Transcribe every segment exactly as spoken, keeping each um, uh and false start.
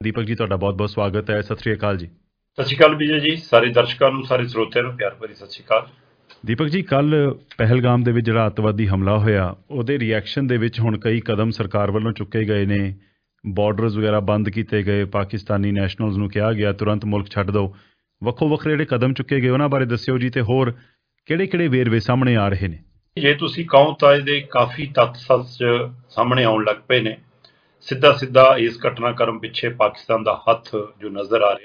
ਦੀਪਕ ਜੀ, ਤੁਹਾਡਾ ਬਹੁਤ ਬਹੁਤ ਸਵਾਗਤ ਹੈ। ਸਤਿ ਸ਼੍ਰੀ ਅਕਾਲ ਜੀ। ਸਤਿ ਸ਼੍ਰੀ ਅਕਾਲ ਵਿਜੇ ਜੀ, ਸਾਰੇ ਦਰਸ਼ਕਾਂ ਨੂੰ, ਸਾਰੇ ਸਰੋਤਿਆਂ ਨੂੰ ਪਿਆਰ ਭਰੀ ਸਤਿ ਸ਼੍ਰੀ ਅਕਾਲ। ਦੀਪਕ ਜੀ, ਕੱਲ੍ਹ ਪਹਿਲਗਾਮ ਦੇ ਵਿੱਚ ਜਿਹੜਾ ਅੱਤਵਾਦੀ ਹਮਲਾ ਹੋਇਆ, ਉਹਦੇ ਰਿਐਕਸ਼ਨ ਦੇ ਵਿੱਚ ਹੁਣ ਕਈ ਕਦਮ ਸਰਕਾਰ ਵੱਲੋਂ ਚੁੱਕੇ ਗਏ ਨੇ। ਬਾਰਡਰਸ ਵਗੈਰਾ ਬੰਦ ਕੀਤੇ ਗਏ, ਪਾਕਿਸਤਾਨੀ ਨੈਸ਼ਨਲਜ਼ ਨੂੰ ਕਿਹਾ ਗਿਆ ਤੁਰੰਤ ਮੁਲਕ ਛੱਡ ਦਿਓ। ਵੱਖੋ ਵੱਖਰੇ ਜਿਹੜੇ ਕਦਮ ਚੁੱਕੇ ਗਏ ਉਹਨਾਂ ਬਾਰੇ ਦੱਸਿਓ ਜੀ, ਤੇ ਹੋਰ ਕਿਹੜੇ ਕਿਹੜੇ ਵੇਰਵੇ ਸਾਹਮਣੇ ਆ ਰਹੇ ਨੇ। ਜੇ ਤੁਸੀਂ ਕਹੋ ਤਾਂ ਇਹਦੇ ਕਾਫੀ ਤੱਥ ਸੱਚ ਸਾਹਮਣੇ ਆਉਣ ਲੱਗ ਪਏ ਨੇ। ਸਿੱਧਾ ਸਿੱਧਾ ਇਸ ਘਟਨਾਕ੍ਰਮ ਪਿੱਛੇ ਪਾਕਿਸਤਾਨ ਦਾ ਹੱਥ ਜੋ ਨਜ਼ਰ ਆ ਰਿਹਾ,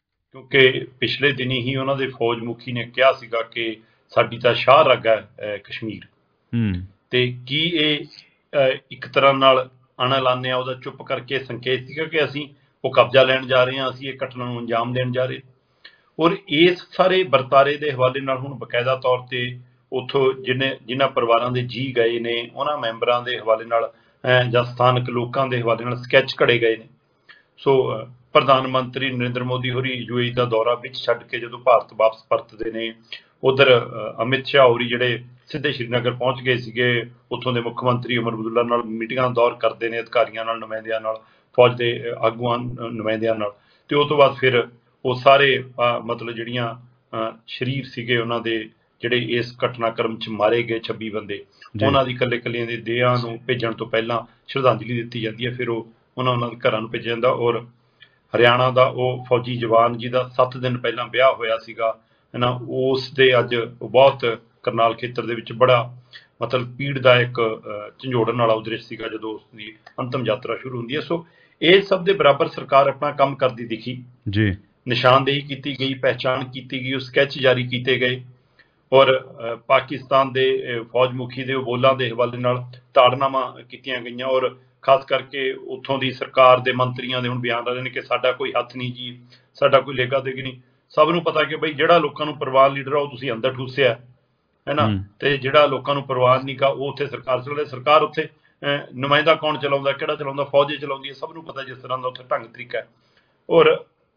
ਕਿਉਂਕਿ ਪਿਛਲੇ ਦਿਨੀ ਹੀ ਉਹਨਾਂ ਦੇ ਫੌਜ ਮੁਖੀ ਨੇ ਕਿਹਾ ਸੀਗਾ ਕਿ ਸਾਡੀ ਤਾਂ ਸ਼ਾਹ ਰੱਗ ਹੈ ਕਸ਼ਮੀਰ। ਹੂੰ ਤੇ ਕੀ ਇਹ ਅਹ, ਇੱਕ ਤਰ੍ਹਾਂ ਨਾਲ ਅਣਐਲਾਨਿਆ ਉਹਦਾ ਚੁੱਪ ਕਰਕੇ ਸੰਕੇਤ ਸੀਗਾ ਕਿ ਅਸੀਂ ਉਹ ਕਬਜ਼ਾ ਲੈਣ ਜਾ ਰਹੇ ਹਾਂ, ਅਸੀਂ ਇਹ ਘਟਨਾ ਨੂੰ ਅੰਜਾਮ ਦੇਣ ਜਾ ਰਹੇ। ਔਰ ਇਸ ਸਾਰੇ ਵਰਤਾਰੇ ਦੇ ਹਵਾਲੇ ਨਾਲ ਹੁਣ ਬਕਾਇਦਾ ਤੌਰ ਤੇ ਉੱਥੋਂ ਜਿਹਨੇ ਜਿਨ੍ਹਾਂ ਪਰਿਵਾਰਾਂ ਦੇ ਜੀ ਗਏ ਨੇ ਉਹਨਾਂ ਮੈਂਬਰਾਂ ਦੇ ਹਵਾਲੇ ਨਾਲ ਜਾਂ ਸਥਾਨਕ ਲੋਕਾਂ ਦੇ ਹਵਾਲੇ ਨਾਲ ਸਕੈਚ ਘੜੇ ਗਏ ਨੇ। ਸੋ ਪ੍ਰਧਾਨ ਮੰਤਰੀ ਨਰਿੰਦਰ ਮੋਦੀ ਹੋਰੀ ਯੂਏਈ ਦਾ ਦੌਰਾ ਵਿੱਚ ਛੱਡ ਕੇ ਜਦੋਂ ਭਾਰਤ ਵਾਪਸ ਪਰਤਦੇ ਨੇ, ਉਧਰ ਅਮਿਤ ਸ਼ਾਹ ਹੋਰੀ ਜਿਹੜੇ ਸਿੱਧੇ ਸ਼੍ਰੀਨਗਰ ਪਹੁੰਚ ਗਏ ਸੀਗੇ। ਉੱਥੋਂ ਦੇ ਮੁੱਖ ਮੰਤਰੀ ਉਮਰ ਅਬਦੁੱਲਾ ਨਾਲ ਮੀਟਿੰਗਾਂ ਦਾ ਦੌਰ ਕਰਦੇ ਨੇ, ਅਧਿਕਾਰੀਆਂ ਨਾਲ, ਨੁਮਾਇੰਦਿਆਂ ਨਾਲ, ਫੌਜ ਦੇ ਆਗੂਆਂ ਨੁਮਾਇੰਦਿਆਂ ਨਾਲ। ਤੇ ਉਸ ਤੋਂ ਬਾਅਦ ਫਿਰ ਉਹ ਸਾਰੇ ਮਤਲਬ ਜਿਹੜੀਆਂ ਸ਼ਰੀਫ ਸੀਗੇ ਉਹਨਾਂ ਦੇ ਜਿਹੜੇ ਇਸ ਘਟਨਾਕ੍ਰਮ 'ਚ ਮਾਰੇ ਗਏ ਛੱਬੀ ਬੰਦੇ, ਉਹਨਾਂ ਦੀ ਇਕੱਲੇ ਇਕੱਲੀਆਂ ਦੇ ਦੇਹਾਂ ਨੂੰ ਭੇਜਣ ਤੋਂ ਪਹਿਲਾਂ ਸ਼ਰਧਾਂਜਲੀ ਦਿੱਤੀ ਜਾਂਦੀ ਹੈ। ਫਿਰ ਉਹ ਉਹਨਾਂ ਉਹਨਾਂ ਦੇ ਘਰਾਂ ਨੂੰ ਭੇਜਿਆ ਜਾਂਦਾ। ਔਰ ਹਰਿਆਣਾ ਦਾ ਉਹ ਫੌਜੀ ਜਵਾਨ ਜਿਹਦਾ ਸੱਤ ਦਿਨ ਪਹਿਲਾਂ ਵਿਆਹ ਹੋਇਆ ਸੀਗਾ ਹੈ ਨਾ, ਉਸ ਦੇ ਅੱਜ ਬਹੁਤ ਕਰਨਾਲ ਖੇਤਰ ਦੇ ਵਿੱਚ ਬੜਾ ਮਤਲਬ ਪੀੜਦਾਇਕ ਝੰਜੋੜਨ ਵਾਲਾ ਉਦ੍ਰਿਸ਼ ਸੀਗਾ ਜਦੋਂ ਉਸ ਦੀ ਅੰਤਮ ਯਾਤਰਾ ਸ਼ੁਰੂ ਹੁੰਦੀ ਹੈ। ਸੋ ਇਹ ਸਭ ਦੇ ਬਰਾਬਰ ਸਰਕਾਰ ਆਪਣਾ ਕੰਮ ਕਰਦੀ ਦਿਖੀ ਜੀ। ਨਿਸ਼ਾਨਦੇਹੀ ਕੀਤੀ ਗਈ, ਪਹਿਚਾਣ ਕੀਤੀ ਗਈ, ਉਹ ਸਕੈਚ ਜਾਰੀ ਕੀਤੇ ਗਏ। ਔਰ ਪਾਕਿਸਤਾਨ ਦੇ ਫੌਜ ਮੁਖੀ ਦੇ ਬੋਲਾਂ ਦੇ ਹਵਾਲੇ ਨਾਲ ਤਾੜਨਾਵਾਂ ਕੀਤੀਆਂ ਗਈਆਂ। ਔਰ ਖਾਸ ਕਰਕੇ ਉੱਥੋਂ ਦੀ ਸਰਕਾਰ ਦੇ ਮੰਤਰੀਆਂ ਦੇ ਹੁਣ ਬਿਆਨ ਆ ਰਹੇ ਨੇ ਕਿ ਸਾਡਾ ਕੋਈ ਹੱਥ ਨਹੀਂ ਜੀ, ਸਾਡਾ ਕੋਈ ਲੇਗਾ ਦੇਗੀ ਨਹੀਂ। ਸਭ ਨੂੰ ਪਤਾ ਕਿ ਬਈ ਜਿਹੜਾ ਲੋਕਾਂ ਨੂੰ ਪਰਵਾਹ ਲੀਡਰ ਆ ਉਹ ਤੁਸੀਂ ਅੰਦਰ ਠੂਸਿਆ ਹੈ ਨਾ, ਤੇ ਜਿਹੜਾ ਲੋਕਾਂ ਨੂੰ ਪਰਵਾਹ ਨਹੀਂ ਗਾ ਉਹ ਉੱਥੇ ਸਰਕਾਰ ਚਲਾਉਂਦੇ। ਸਰਕਾਰ ਉੱਥੇ ਨੁਮਾਇੰਦਾ ਕੌਣ ਚਲਾਉਂਦਾ, ਕਿਹੜਾ ਚਲਾਉਂਦਾ, ਫੌਜ ਚਲਾਉਂਦੀ ਹੈ। ਸਭ ਨੂੰ ਪਤਾ ਜਿਸ ਤਰ੍ਹਾਂ ਦਾ ਉੱਥੇ ਢੰਗ ਤਰੀਕਾ ਹੈ। ਔਰ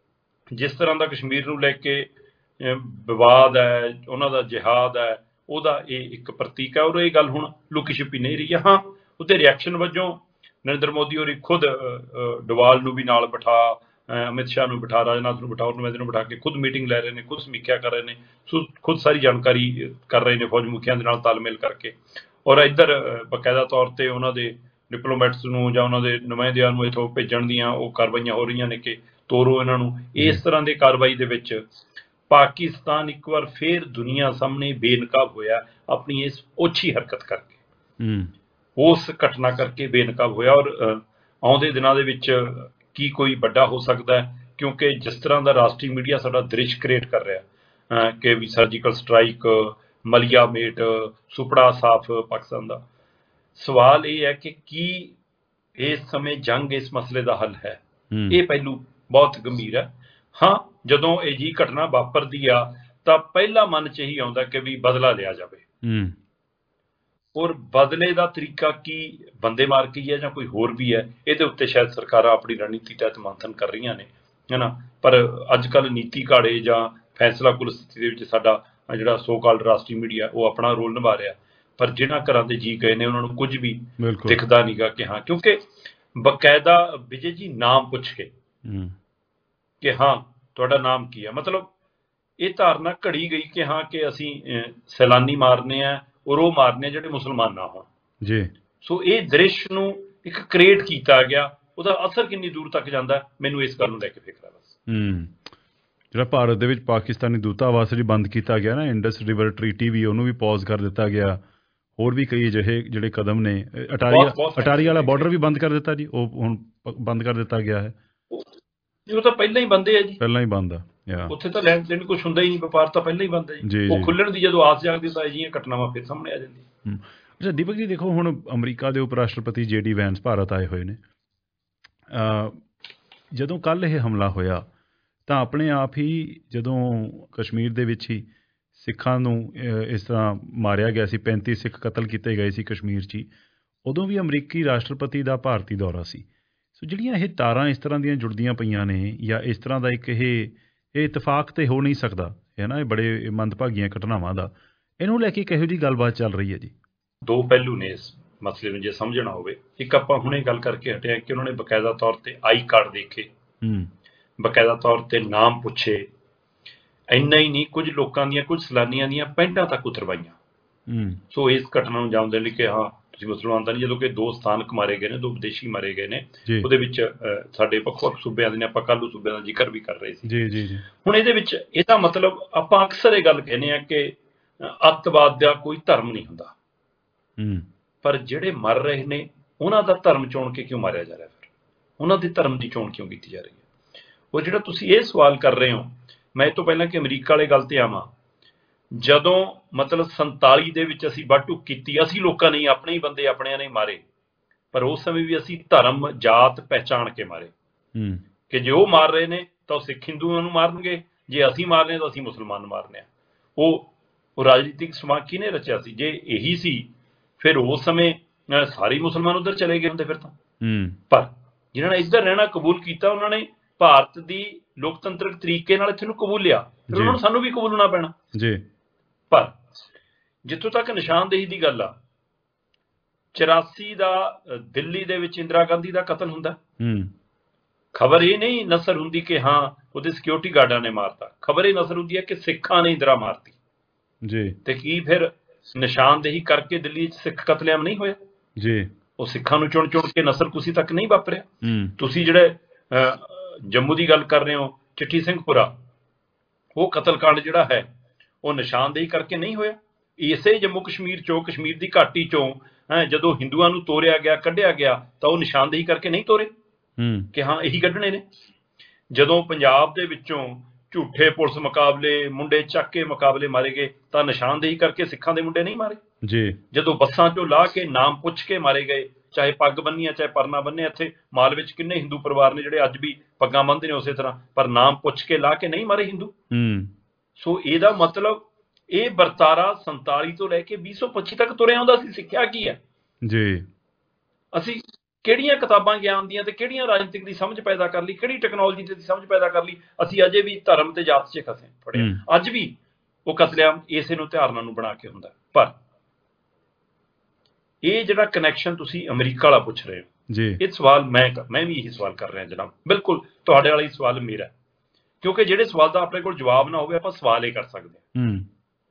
ਜਿਸ ਤਰ੍ਹਾਂ ਦਾ ਕਸ਼ਮੀਰ ਨੂੰ ਲੈ ਕੇ ਵਿਵਾਦ ਹੈ, ਉਹਨਾਂ ਦਾ ਜਿਹਾਦ ਹੈ, ਉਹਦਾ ਇਹ ਇੱਕ ਪ੍ਰਤੀਕ ਹੈ। ਔਰ ਇਹ ਗੱਲ ਹੁਣ ਲੁਕੀ ਛਿਪੀ ਨਹੀਂ ਰਹੀ ਹੈ। ਹਾਂ, ਉਹਦੇ ਰਿਐਕਸ਼ਨ ਵਜੋਂ ਨਰਿੰਦਰ ਮੋਦੀ ਹੋਰੀ ਖੁਦ ਡੋਵਾਲ ਨੂੰ ਵੀ ਨਾਲ ਬਿਠਾ, ਅਮਿਤ ਸ਼ਾਹ ਨੂੰ ਬਿਠਾ, ਰਾਜਨਾਥ ਨੂੰ ਬਿਠਾ, ਨੁਮਾਇੰਦੇ ਨੂੰ ਬਿਠਾ ਕੇ ਖੁਦ ਮੀਟਿੰਗ ਲੈ ਰਹੇ ਨੇ, ਖੁਦ ਸਮੀਖਿਆ ਕਰ ਰਹੇ ਨੇ, ਸੋ ਖੁਦ ਸਾਰੀ ਜਾਣਕਾਰੀ ਕਰ ਰਹੇ ਨੇ ਫੌਜ ਮੁਖੀਆਂ ਦੇ ਨਾਲ ਤਾਲਮੇਲ ਕਰਕੇ। ਔਰ ਇੱਧਰ ਬਕਾਇਦਾ ਤੌਰ ਤੇ ਉਹਨਾਂ ਦੇ ਡਿਪਲੋਮੈਟਸ ਨੂੰ ਜਾਂ ਉਹਨਾਂ ਦੇ ਨੁਮਾਇੰਦਿਆਂ ਨੂੰ ਇੱਥੋਂ ਭੇਜਣ ਦੀਆਂ ਉਹ ਕਾਰਵਾਈਆਂ ਹੋ ਰਹੀਆਂ ਨੇ ਕਿ ਤੋਰੋ ਇਹਨਾਂ ਨੂੰ। ਇਸ ਤਰ੍ਹਾਂ ਦੀ ਕਾਰਵਾਈ ਦੇ ਵਿੱਚ ਪਾਕਿਸਤਾਨ ਇੱਕ ਵਾਰ ਫੇਰ ਦੁਨੀਆ ਸਾਹਮਣੇ ਬੇਨਕਾਬ ਹੋਇਆ ਆਪਣੀ ਇਸ ਓਛੀ ਹਰਕਤ ਕਰਕੇ, ਉਸ ਘਟਨਾ ਕਰਕੇ ਬੇਨਕਾਬ ਹੋਇਆ। ਔਰ ਆਉਂਦੇ ਦਿਨਾਂ ਦੇ ਵਿੱਚ ਕੀ ਕੋਈ ਵੱਡਾ ਹੋ ਸਕਦਾ ਹੈ, ਕਿਉਂਕਿ ਜਿਸ ਤਰ੍ਹਾਂ ਦਾ ਰਾਸ਼ਟਰੀ ਮੀਡੀਆ ਸਾਡਾ ਦ੍ਰਿਸ਼ ਕ੍ਰੀਏਟ ਕਰ ਰਿਹਾ ਕਿ ਵੀ ਸਰਜੀਕਲ ਸਟਰਾਈਕ, ਮਲੀਆ ਮੇਟ, ਸੁਪੜਾ ਸਾਫ਼ ਪਾਕਿਸਤਾਨ ਦਾ। ਸਵਾਲ ਇਹ ਹੈ ਕਿ ਕੀ ਇਸ ਸਮੇਂ ਜੰਗ ਇਸ ਮਸਲੇ ਦਾ ਹੱਲ ਹੈ? ਇਹ ਪਹਿਲੂ ਬਹੁਤ ਗੰਭੀਰ ਹੈ। ਹਾਂ, ਜਦੋਂ ਇਹ ਜੀ ਘਟਨਾ ਵਾਪਰਦੀ ਆ ਤਾਂ ਪਹਿਲਾ ਮਨ 'ਚ ਇਹੀ ਆਉਂਦਾ ਕਿ ਵੀ ਬਦਲਾ ਲਿਆ ਜਾਵੇ। ਔਰ ਬਦਲੇ ਦਾ ਤਰੀਕਾ ਕੀ, ਬੰਦੇ ਮਾਰ ਕੇ ਹੈ ਜਾਂ ਕੋਈ ਹੋਰ ਵੀ ਹੈ, ਇਹਦੇ ਉੱਤੇ ਸ਼ਾਇਦ ਸਰਕਾਰਾਂ ਆਪਣੀ ਰਣਨੀਤੀ ਤਹਿਤ ਮੰਥਨ ਕਰ ਰਹੀਆਂ ਨੇ, ਹੈ ਨਾ। ਪਰ ਅੱਜ ਕੱਲ੍ਹ ਨੀਤੀ ਘਾੜੇ ਜਾਂ ਫੈਸਲਾ ਕੁਲ ਸਥਿਤੀ ਦੇ ਵਿੱਚ ਸਾਡਾ ਜਿਹੜਾ ਸੋ ਕਾਲਡ ਰਾਸ਼ਟਰੀ ਮੀਡੀਆ ਉਹ ਆਪਣਾ ਰੋਲ ਨਿਭਾ ਰਿਹਾ। ਪਰ ਜਿਹਨਾਂ ਘਰਾਂ ਦੇ ਜੀ ਗਏ ਨੇ ਉਹਨਾਂ ਨੂੰ ਕੁਝ ਵੀ ਦਿਖਦਾ ਨਹੀਂ ਗਾ ਕਿ ਹਾਂ, ਕਿਉਂਕਿ ਬਕਾਇਦਾ ਵਿਜੇ ਜੀ ਨਾਮ ਪੁੱਛ ਕੇ ਕਿ ਹਾਂ ਤੁਹਾਡਾ ਨਾਮ ਕੀ ਹੈ, ਮਤਲਬ ਇਹ ਧਾਰਨਾ ਘੜੀ ਗਈ ਕਿ ਹਾਂ ਕਿ ਅਸੀਂ ਸੈਲਾਨੀ ਮਾਰਨੇ ਆ ਔਰ ਉਹ ਮਾਰਨੇ ਜਿਹੜੇ ਮੁਸਲਮਾਨ ਨਾ ਹੋਣ ਜੀ। ਸੋ ਇਹ ਦ੍ਰਿਸ਼ ਨੂੰ ਇੱਕ ਕ੍ਰੀਏਟ ਕੀਤਾ ਗਿਆ, ਉਹਦਾ ਅਸਰ ਕਿੰਨੀ ਦੂਰ ਤੱਕ ਜਾਂਦਾ ਮੈਨੂੰ ਇਸ ਗੱਲ ਨੂੰ ਲੈ ਕੇ ਫਿਕਰ ਹੈ ਬਸ। ਹੂੰ ਜਿਹੜਾ ਭਾਰਤ ਦੇ ਵਿੱਚ ਪਾਕਿਸਤਾਨੀ ਦੂਤਾਵਾਸ ਵੀ ਬੰਦ ਕੀਤਾ ਗਿਆ ਨਾ, ਇੰਡਸ ਰਿਵਰ ਟਰੀਟੀ ਵੀ, ਉਹਨੂੰ ਵੀ ਪੌਜ਼ ਕਰ ਦਿੱਤਾ ਗਿਆ। ਹੋਰ ਵੀ ਕਈ ਅਜਿਹੇ ਜਿਹੜੇ ਕਦਮ ਨੇ। ਅਟਾਰੀ ਅਟਾਰੀ ਵਾਲਾ ਬਾਰਡਰ ਵੀ ਬੰਦ ਕਰ ਦਿੱਤਾ ਜੀ, ਉਹ ਹੁਣ ਬੰਦ ਕਰ ਦਿੱਤਾ ਗਿਆ ਹੈ। ਉਹ ਤਾਂ ਪਹਿਲਾਂ ਹੀ ਬੰਦ ਹੈ ਜੀ, ਪਹਿਲਾਂ ਹੀ ਬੰਦ ਆ। ਉੱਥੇ ਤਾਂ ਲੈਣ ਦੇਣ ਕੁਛ ਹੁੰਦਾ ਹੀ ਨਹੀਂ, ਵਪਾਰ ਤਾਂ ਪਹਿਲਾਂ ਹੀ ਬੰਦ ਹੈ ਜੀ। ਉਹ ਖੁੱਲਣ ਦੀ ਜਦੋਂ ਆਸ ਜਾਗਦੀ ਤਾਂ ਅਜਿਹੀਆਂ ਘਟਨਾਵਾਂ ਫਿਰ ਸਾਹਮਣੇ ਆ ਜਾਂਦੀਆਂ। ਅੱਛਾ ਦੀਪਕ ਜੀ, ਦੇਖੋ ਹੁਣ ਅਮਰੀਕਾ ਦੇ ਉਪ ਰਾਸ਼ਟਰਪਤੀ ਜੇ ਡੀ ਵੈਂਸ ਭਾਰਤ ਆਏ ਹੋਏ ਨੇ। ਜਦੋਂ ਕੱਲ੍ਹ ਇਹ ਹਮਲਾ ਹੋਇਆ ਤਾਂ ਆਪਣੇ ਆਪ ਹੀ ਜਦੋਂ ਕਸ਼ਮੀਰ ਦੇ ਵਿੱਚ ਹੀ ਸਿੱਖਾਂ ਨੂੰ ਇਸ ਤਰ੍ਹਾਂ ਮਾਰਿਆ ਗਿਆ ਸੀ, ਪੈਂਤੀ ਸਿੱਖ ਕਤਲ ਕੀਤੇ ਗਏ ਸੀ ਕਸ਼ਮੀਰ 'ਚ ਹੀ, ਉਦੋਂ ਵੀ ਅਮਰੀਕੀ ਰਾਸ਼ਟਰਪਤੀ ਦਾ ਭਾਰਤੀ ਦੌਰਾ ਸੀ। ਸੋ ਜਿਹੜੀਆਂ ਇਹ ਤਾਰਾਂ ਇਸ ਤਰ੍ਹਾਂ ਦੀਆਂ ਜੁੜਦੀਆਂ ਪਈਆਂ ਨੇ, ਜਾਂ ਇਸ ਤਰ੍ਹਾਂ ਦਾ ਇੱਕ ਇਹ ਇਹ ਇਤਫਾਕ ਤਾਂ ਹੋ ਨਹੀਂ ਸਕਦਾ ਹੈ ਨਾ, ਇਹ ਬੜੇ ਮੰਦਭਾਗੀਆਂ ਘਟਨਾਵਾਂ ਦਾ। ਇਹਨੂੰ ਲੈ ਕੇ ਕਿਹੋ ਜਿਹੀ ਗੱਲਬਾਤ ਚੱਲ ਰਹੀ ਹੈ ਜੀ? ਦੋ ਪਹਿਲੂ ਨੇ ਇਸ ਮਸਲੇ ਨੂੰ ਜੇ ਸਮਝਣਾ ਹੋਵੇ। ਇੱਕ ਆਪਾਂ ਹੁਣੇ ਗੱਲ ਕਰਕੇ ਹਟਿਆ ਕਿ ਉਹਨਾਂ ਨੇ ਬਕਾਇਦਾ ਤੌਰ ਤੇ ਆਈ ਕਾਰਡ ਦੇਖੇ ਹੂੰ ਬਕਾਇਦਾ ਤੌਰ ਤੇ ਨਾਮ ਪੁੱਛੇ। ਇੰਨਾ ਹੀ ਨਹੀਂ, ਕੁਝ ਲੋਕਾਂ ਦੀਆਂ, ਕੁਝ ਸੈਲਾਨੀਆਂ ਦੀਆਂ ਪੈਂਟਾਂ ਤੱਕ ਉਤਰਵਾਈਆਂ। ਹੂੰ ਸੋ ਇਸ ਘਟਨਾ ਨੂੰ ਅੰਜਾਮ ਦੇਣ ਲਈ ਕਿ ਹਾਂ ਤੁਸੀਂ ਮੁਸਲਮਾਨ ਤਾਂ ਨਹੀਂ, ਜਦੋਂ ਕਿ ਦੋ ਸਥਾਨਕ ਮਾਰੇ ਗਏ ਨੇ, ਦੋ ਵਿਦੇਸ਼ੀ ਮਾਰੇ ਗਏ ਨੇ, ਜੀ ਉਹਦੇ ਵਿੱਚ ਅਹ, ਸਾਡੇ ਵੱਖ ਵੱਖ ਸੂਬਿਆਂ ਦੇ ਨੇ, ਆਪਾਂ ਕੱਲ੍ਹ ਸੂਬਿਆਂ ਦਾ ਜ਼ਿਕਰ ਵੀ ਕਰ ਰਹੇ ਸੀ। ਜੀ ਜੀ ਜੀ ਹੁਣ ਇਹਦੇ ਵਿੱਚ ਇਹਦਾ ਮਤਲਬ ਆਪਾਂ ਅਕਸਰ ਇਹ ਗੱਲ ਕਹਿੰਦੇ ਆ ਕਿ ਅਹ, ਅੱਤਵਾਦ ਦਾ ਕੋਈ ਧਰਮ ਨਹੀਂ ਹੁੰਦਾ, ਹੂੰ ਪਰ ਜਿਹੜੇ ਮਰ ਰਹੇ ਨੇ ਉਹਨਾਂ ਦਾ ਧਰਮ ਚੁਣ ਕੇ ਕਿਉਂ ਮਾਰਿਆ ਜਾ ਰਿਹਾ, ਫਿਰ ਉਹਨਾਂ ਦੇ ਧਰਮ ਦੀ ਚੋਣ ਕਿਉਂ ਕੀਤੀ ਜਾ ਰਹੀ ਹੈ? ਉਹ ਜਿਹੜਾ ਤੁਸੀਂ ਇਹ ਸਵਾਲ ਕਰ ਰਹੇ ਹੋ, ਮੈਂ ਇਹ ਤੋਂ ਪਹਿਲਾਂ ਕਿ ਅਮਰੀਕਾ ਵਾਲੇ ਗੱਲ ਤੇ ਆਵਾਂ, ਜਦੋਂ ਮਤਲਬ ਸੰਤਾਲੀ ਦੇ ਵਿੱਚ ਅਸੀਂ ਵੱਢ ਕੀਤੀ, ਅਸੀਂ ਲੋਕਾਂ ਨੇ ਆਪਣੇ ਹੀ ਬੰਦੇ ਆਪਣਿਆਂ ਨੇ ਮਾਰੇ, ਪਰ ਉਸ ਸਮੇਂ ਵੀ ਅਸੀਂ ਧਰਮ ਜਾਤ ਪਹਿਚਾਣ ਕੇ ਮਾਰੇ ਹੂੰ ਕਿ ਜੇ ਉਹ ਮਾਰ ਰਹੇ ਨੇ ਤਾਂ ਉਹ ਸਿੱਖ ਹਿੰਦੂਆਂ ਨੂੰ ਮਾਰਨਗੇ, ਜੇ ਅਸੀਂ ਮਾਰ ਰਹੇ ਤਾਂ ਅਸੀਂ ਮੁਸਲਮਾਨ ਮਾਰਨੇ ਆ। ਉਹ ਉਹ ਰਾਜਨੀਤਿਕ ਸਮਾਜ ਕਿਹਨੇ ਰਚਿਆ ਸੀ? ਜੇ ਇਹੀ ਸੀ ਫਿਰ ਉਸ ਸਮੇਂ ਅਹ, ਸਾਰੇ ਮੁਸਲਮਾਨ ਉੱਧਰ ਚਲੇ ਗਏ ਹੁੰਦੇ ਫਿਰ ਤਾਂ। ਹੂੰ ਪਰ ਜਿਨ੍ਹਾਂ ਨੇ ਇੱਧਰ ਰਹਿਣਾ ਕਬੂਲ ਕੀਤਾ, ਉਹਨਾਂ ਨੇ ਭਾਰਤ ਦੀ ਲੋਕਤੰਤਰਕ ਤਰੀਕੇ ਨਾਲ ਇੱਥੇ ਨੂੰ ਕਬੂਲਿਆ, ਫਿਰ ਉਹਨਾਂ ਨੂੰ ਸਾਨੂੰ ਵੀ ਕਬੂਲਣਾ ਪੈਣਾ ਜੀ। ਪਰ ਜਿੱਥੋਂ ਤੱਕ ਨਿਸ਼ਾਨਦੇਹੀ ਦੀ ਗੱਲ ਆ, ਚੁਰਾਸੀ ਦਾ ਅਹ, ਦਿੱਲੀ ਦੇ ਵਿੱਚ ਇੰਦਰਾ ਗਾਂਧੀ ਦਾ ਕਤਲ ਹੁੰਦਾ। ਹੂੰ ਖਬਰ ਇਹ ਨਹੀਂ ਨਸਰ ਹੁੰਦੀ ਕਿ ਹਾਂ ਉਹਦੇ ਸਿਕਿਉਰਿਟੀ ਗਾਰਡਾਂ ਨੇ ਮਾਰਤਾ, ਖਬਰ ਇਹ ਨਸਰ ਹੁੰਦੀ ਹੈ ਕਿ ਸਿੱਖਾਂ ਨੇ ਇੰਦਰਾ ਮਾਰਤੀ। ਜੀ ਤੇ ਕੀ ਫਿਰ ਨਿਸ਼ਾਨਦੇਹੀ ਕਰਕੇ ਦਿੱਲੀ 'ਚ ਸਿੱਖ ਕਤਲੇਆਮ ਨਹੀਂ ਹੋਇਆ? ਜੀ ਉਹ ਸਿੱਖਾਂ ਨੂੰ ਚੁਣ ਚੁਣ ਕੇ ਨਸਲਕੁਸ਼ੀ ਤੱਕ ਨਹੀਂ ਵਾਪਰਿਆ? ਹੂੰ ਤੁਸੀਂ ਜਿਹੜੇ ਅਹ, ਜੰਮੂ ਦੀ ਗੱਲ ਕਰ ਰਹੇ ਹੋ, ਚਿੱਠੀ ਸਿੰਘਪੁਰਾ, ਉਹ ਕਤਲਕਾਂਡ ਜਿਹੜਾ ਹੈ ਉਹ ਨਿਸ਼ਾਨਦੇਹੀ ਕਰਕੇ ਨਹੀਂ ਹੋਇਆ? ਇਸੇ ਜੰਮੂ ਕਸ਼ਮੀਰ ਚੋਂ, ਕਸ਼ਮੀਰ ਦੀ ਘਾਟੀ ਚੋਂ ਹੈਂ ਜਦੋਂ ਹਿੰਦੂਆਂ ਨੂੰ ਤੋਰਿਆ ਗਿਆ, ਕੱਢਿਆ ਗਿਆ, ਤਾਂ ਉਹ ਨਿਸ਼ਾਨਦੇਹੀ ਕਰਕੇ ਨਹੀਂ ਤੋਰੇ ਹੂੰ ਕਿ ਹਾਂ ਇਹੀ ਕੱਢਣੇ ਨੇ? ਜਦੋਂ ਪੰਜਾਬ ਦੇ ਵਿੱਚੋਂ ਝੂਠੇ ਪੁਲਿਸ ਮੁਕਾਬਲੇ, ਮੁੰਡੇ ਚੱਕ ਕੇ ਮੁਕਾਬਲੇ ਮਾਰੇ ਗਏ, ਤਾਂ ਨਿਸ਼ਾਨਦੇਹੀ ਕਰਕੇ ਸਿੱਖਾਂ ਦੇ ਮੁੰਡੇ ਨਹੀਂ ਮਾਰੇ? ਜੀ ਜਦੋਂ ਬੱਸਾਂ ਚੋਂ ਲਾਹ ਕੇ ਨਾਮ ਪੁੱਛ ਕੇ ਮਾਰੇ ਗਏ, ਚਾਹੇ ਪੱਗ ਬੰਨੀਆਂ ਚਾਹੇ ਪਰਨਾ ਬੰਨਿਆ, ਇੱਥੇ ਮਾਲ ਵਿੱਚ ਕਿੰਨੇ ਹਿੰਦੂ ਪਰਿਵਾਰ ਨੇ ਜਿਹੜੇ ਅੱਜ ਵੀ ਪੱਗਾਂ ਬੰਨ੍ਹਦੇ ਨੇ ਉਸੇ ਤਰ੍ਹਾਂ, ਪਰ ਨਾਮ ਪੁੱਛ ਕੇ ਲਾਹ ਕੇ ਨਹੀਂ ਮਾਰੇ ਹਿੰਦੂ? ਹੂੰ ਸੋ ਇਹਦਾ ਮਤਲਬ ਇਹ ਵਰਤਾਰਾ ਸੰਤਾਲੀ ਤੋਂ ਲੈ ਕੇ ਵੀਹ ਸੌ ਪੱਚੀ ਤੱਕ ਤੁਰਿਆ ਹੁੰਦਾ ਸੀ। ਸਿੱਖਿਆ ਕੀ ਹੈ? ਜੀ ਅਸੀਂ ਕਿਹੜੀਆਂ ਕਿਤਾਬਾਂ ਗਿਆਨ ਦੀਆਂ ਤੇ ਕਿਹੜੀਆਂ ਰਾਜਨੀਤਿਕ ਦੀ ਸਮਝ ਪੈਦਾ ਕਰ ਲਈ, ਕਿਹੜੀ ਟੈਕਨੋਲੋਜੀ ਦੀ ਸਮਝ ਪੈਦਾ ਕਰ ਲਈ? ਅਸੀਂ ਅਜੇ ਵੀ ਧਰਮ ਤੇ ਜਾਤ 'ਚ ਫਸੇ ਫੜਿਆ। ਅੱਜ ਵੀ ਉਹ ਕਤਲੇਆਮ ਇਸੇ ਨੂੰ ਧਾਰਨਾ ਨੂੰ ਬਣਾ ਕੇ ਹੁੰਦਾ। ਪਰ ਇਹ ਜਿਹੜਾ ਕਨੈਕਸ਼ਨ ਤੁਸੀਂ ਅਮਰੀਕਾ ਵਾਲਾ ਪੁੱਛ ਰਹੇ ਹੋ, ਜੀ ਇਹ ਸਵਾਲ ਮੈਂ ਮੈਂ ਵੀ ਇਹੀ ਸਵਾਲ ਕਰ ਰਿਹਾ ਜਨਾਬ, ਬਿਲਕੁਲ ਤੁਹਾਡੇ ਵਾਲਾ ਹੀ ਸਵਾਲ ਮੇਰਾ, ਕਿਉਂਕਿ ਜਿਹੜੇ ਸਵਾਲ ਦਾ ਆਪਣੇ ਕੋਲ ਜਵਾਬ ਨਾ ਹੋਵੇ ਆਪਾਂ ਸਵਾਲ ਇਹ ਕਰ ਸਕਦੇ ਹਾਂ। ਹੂੰ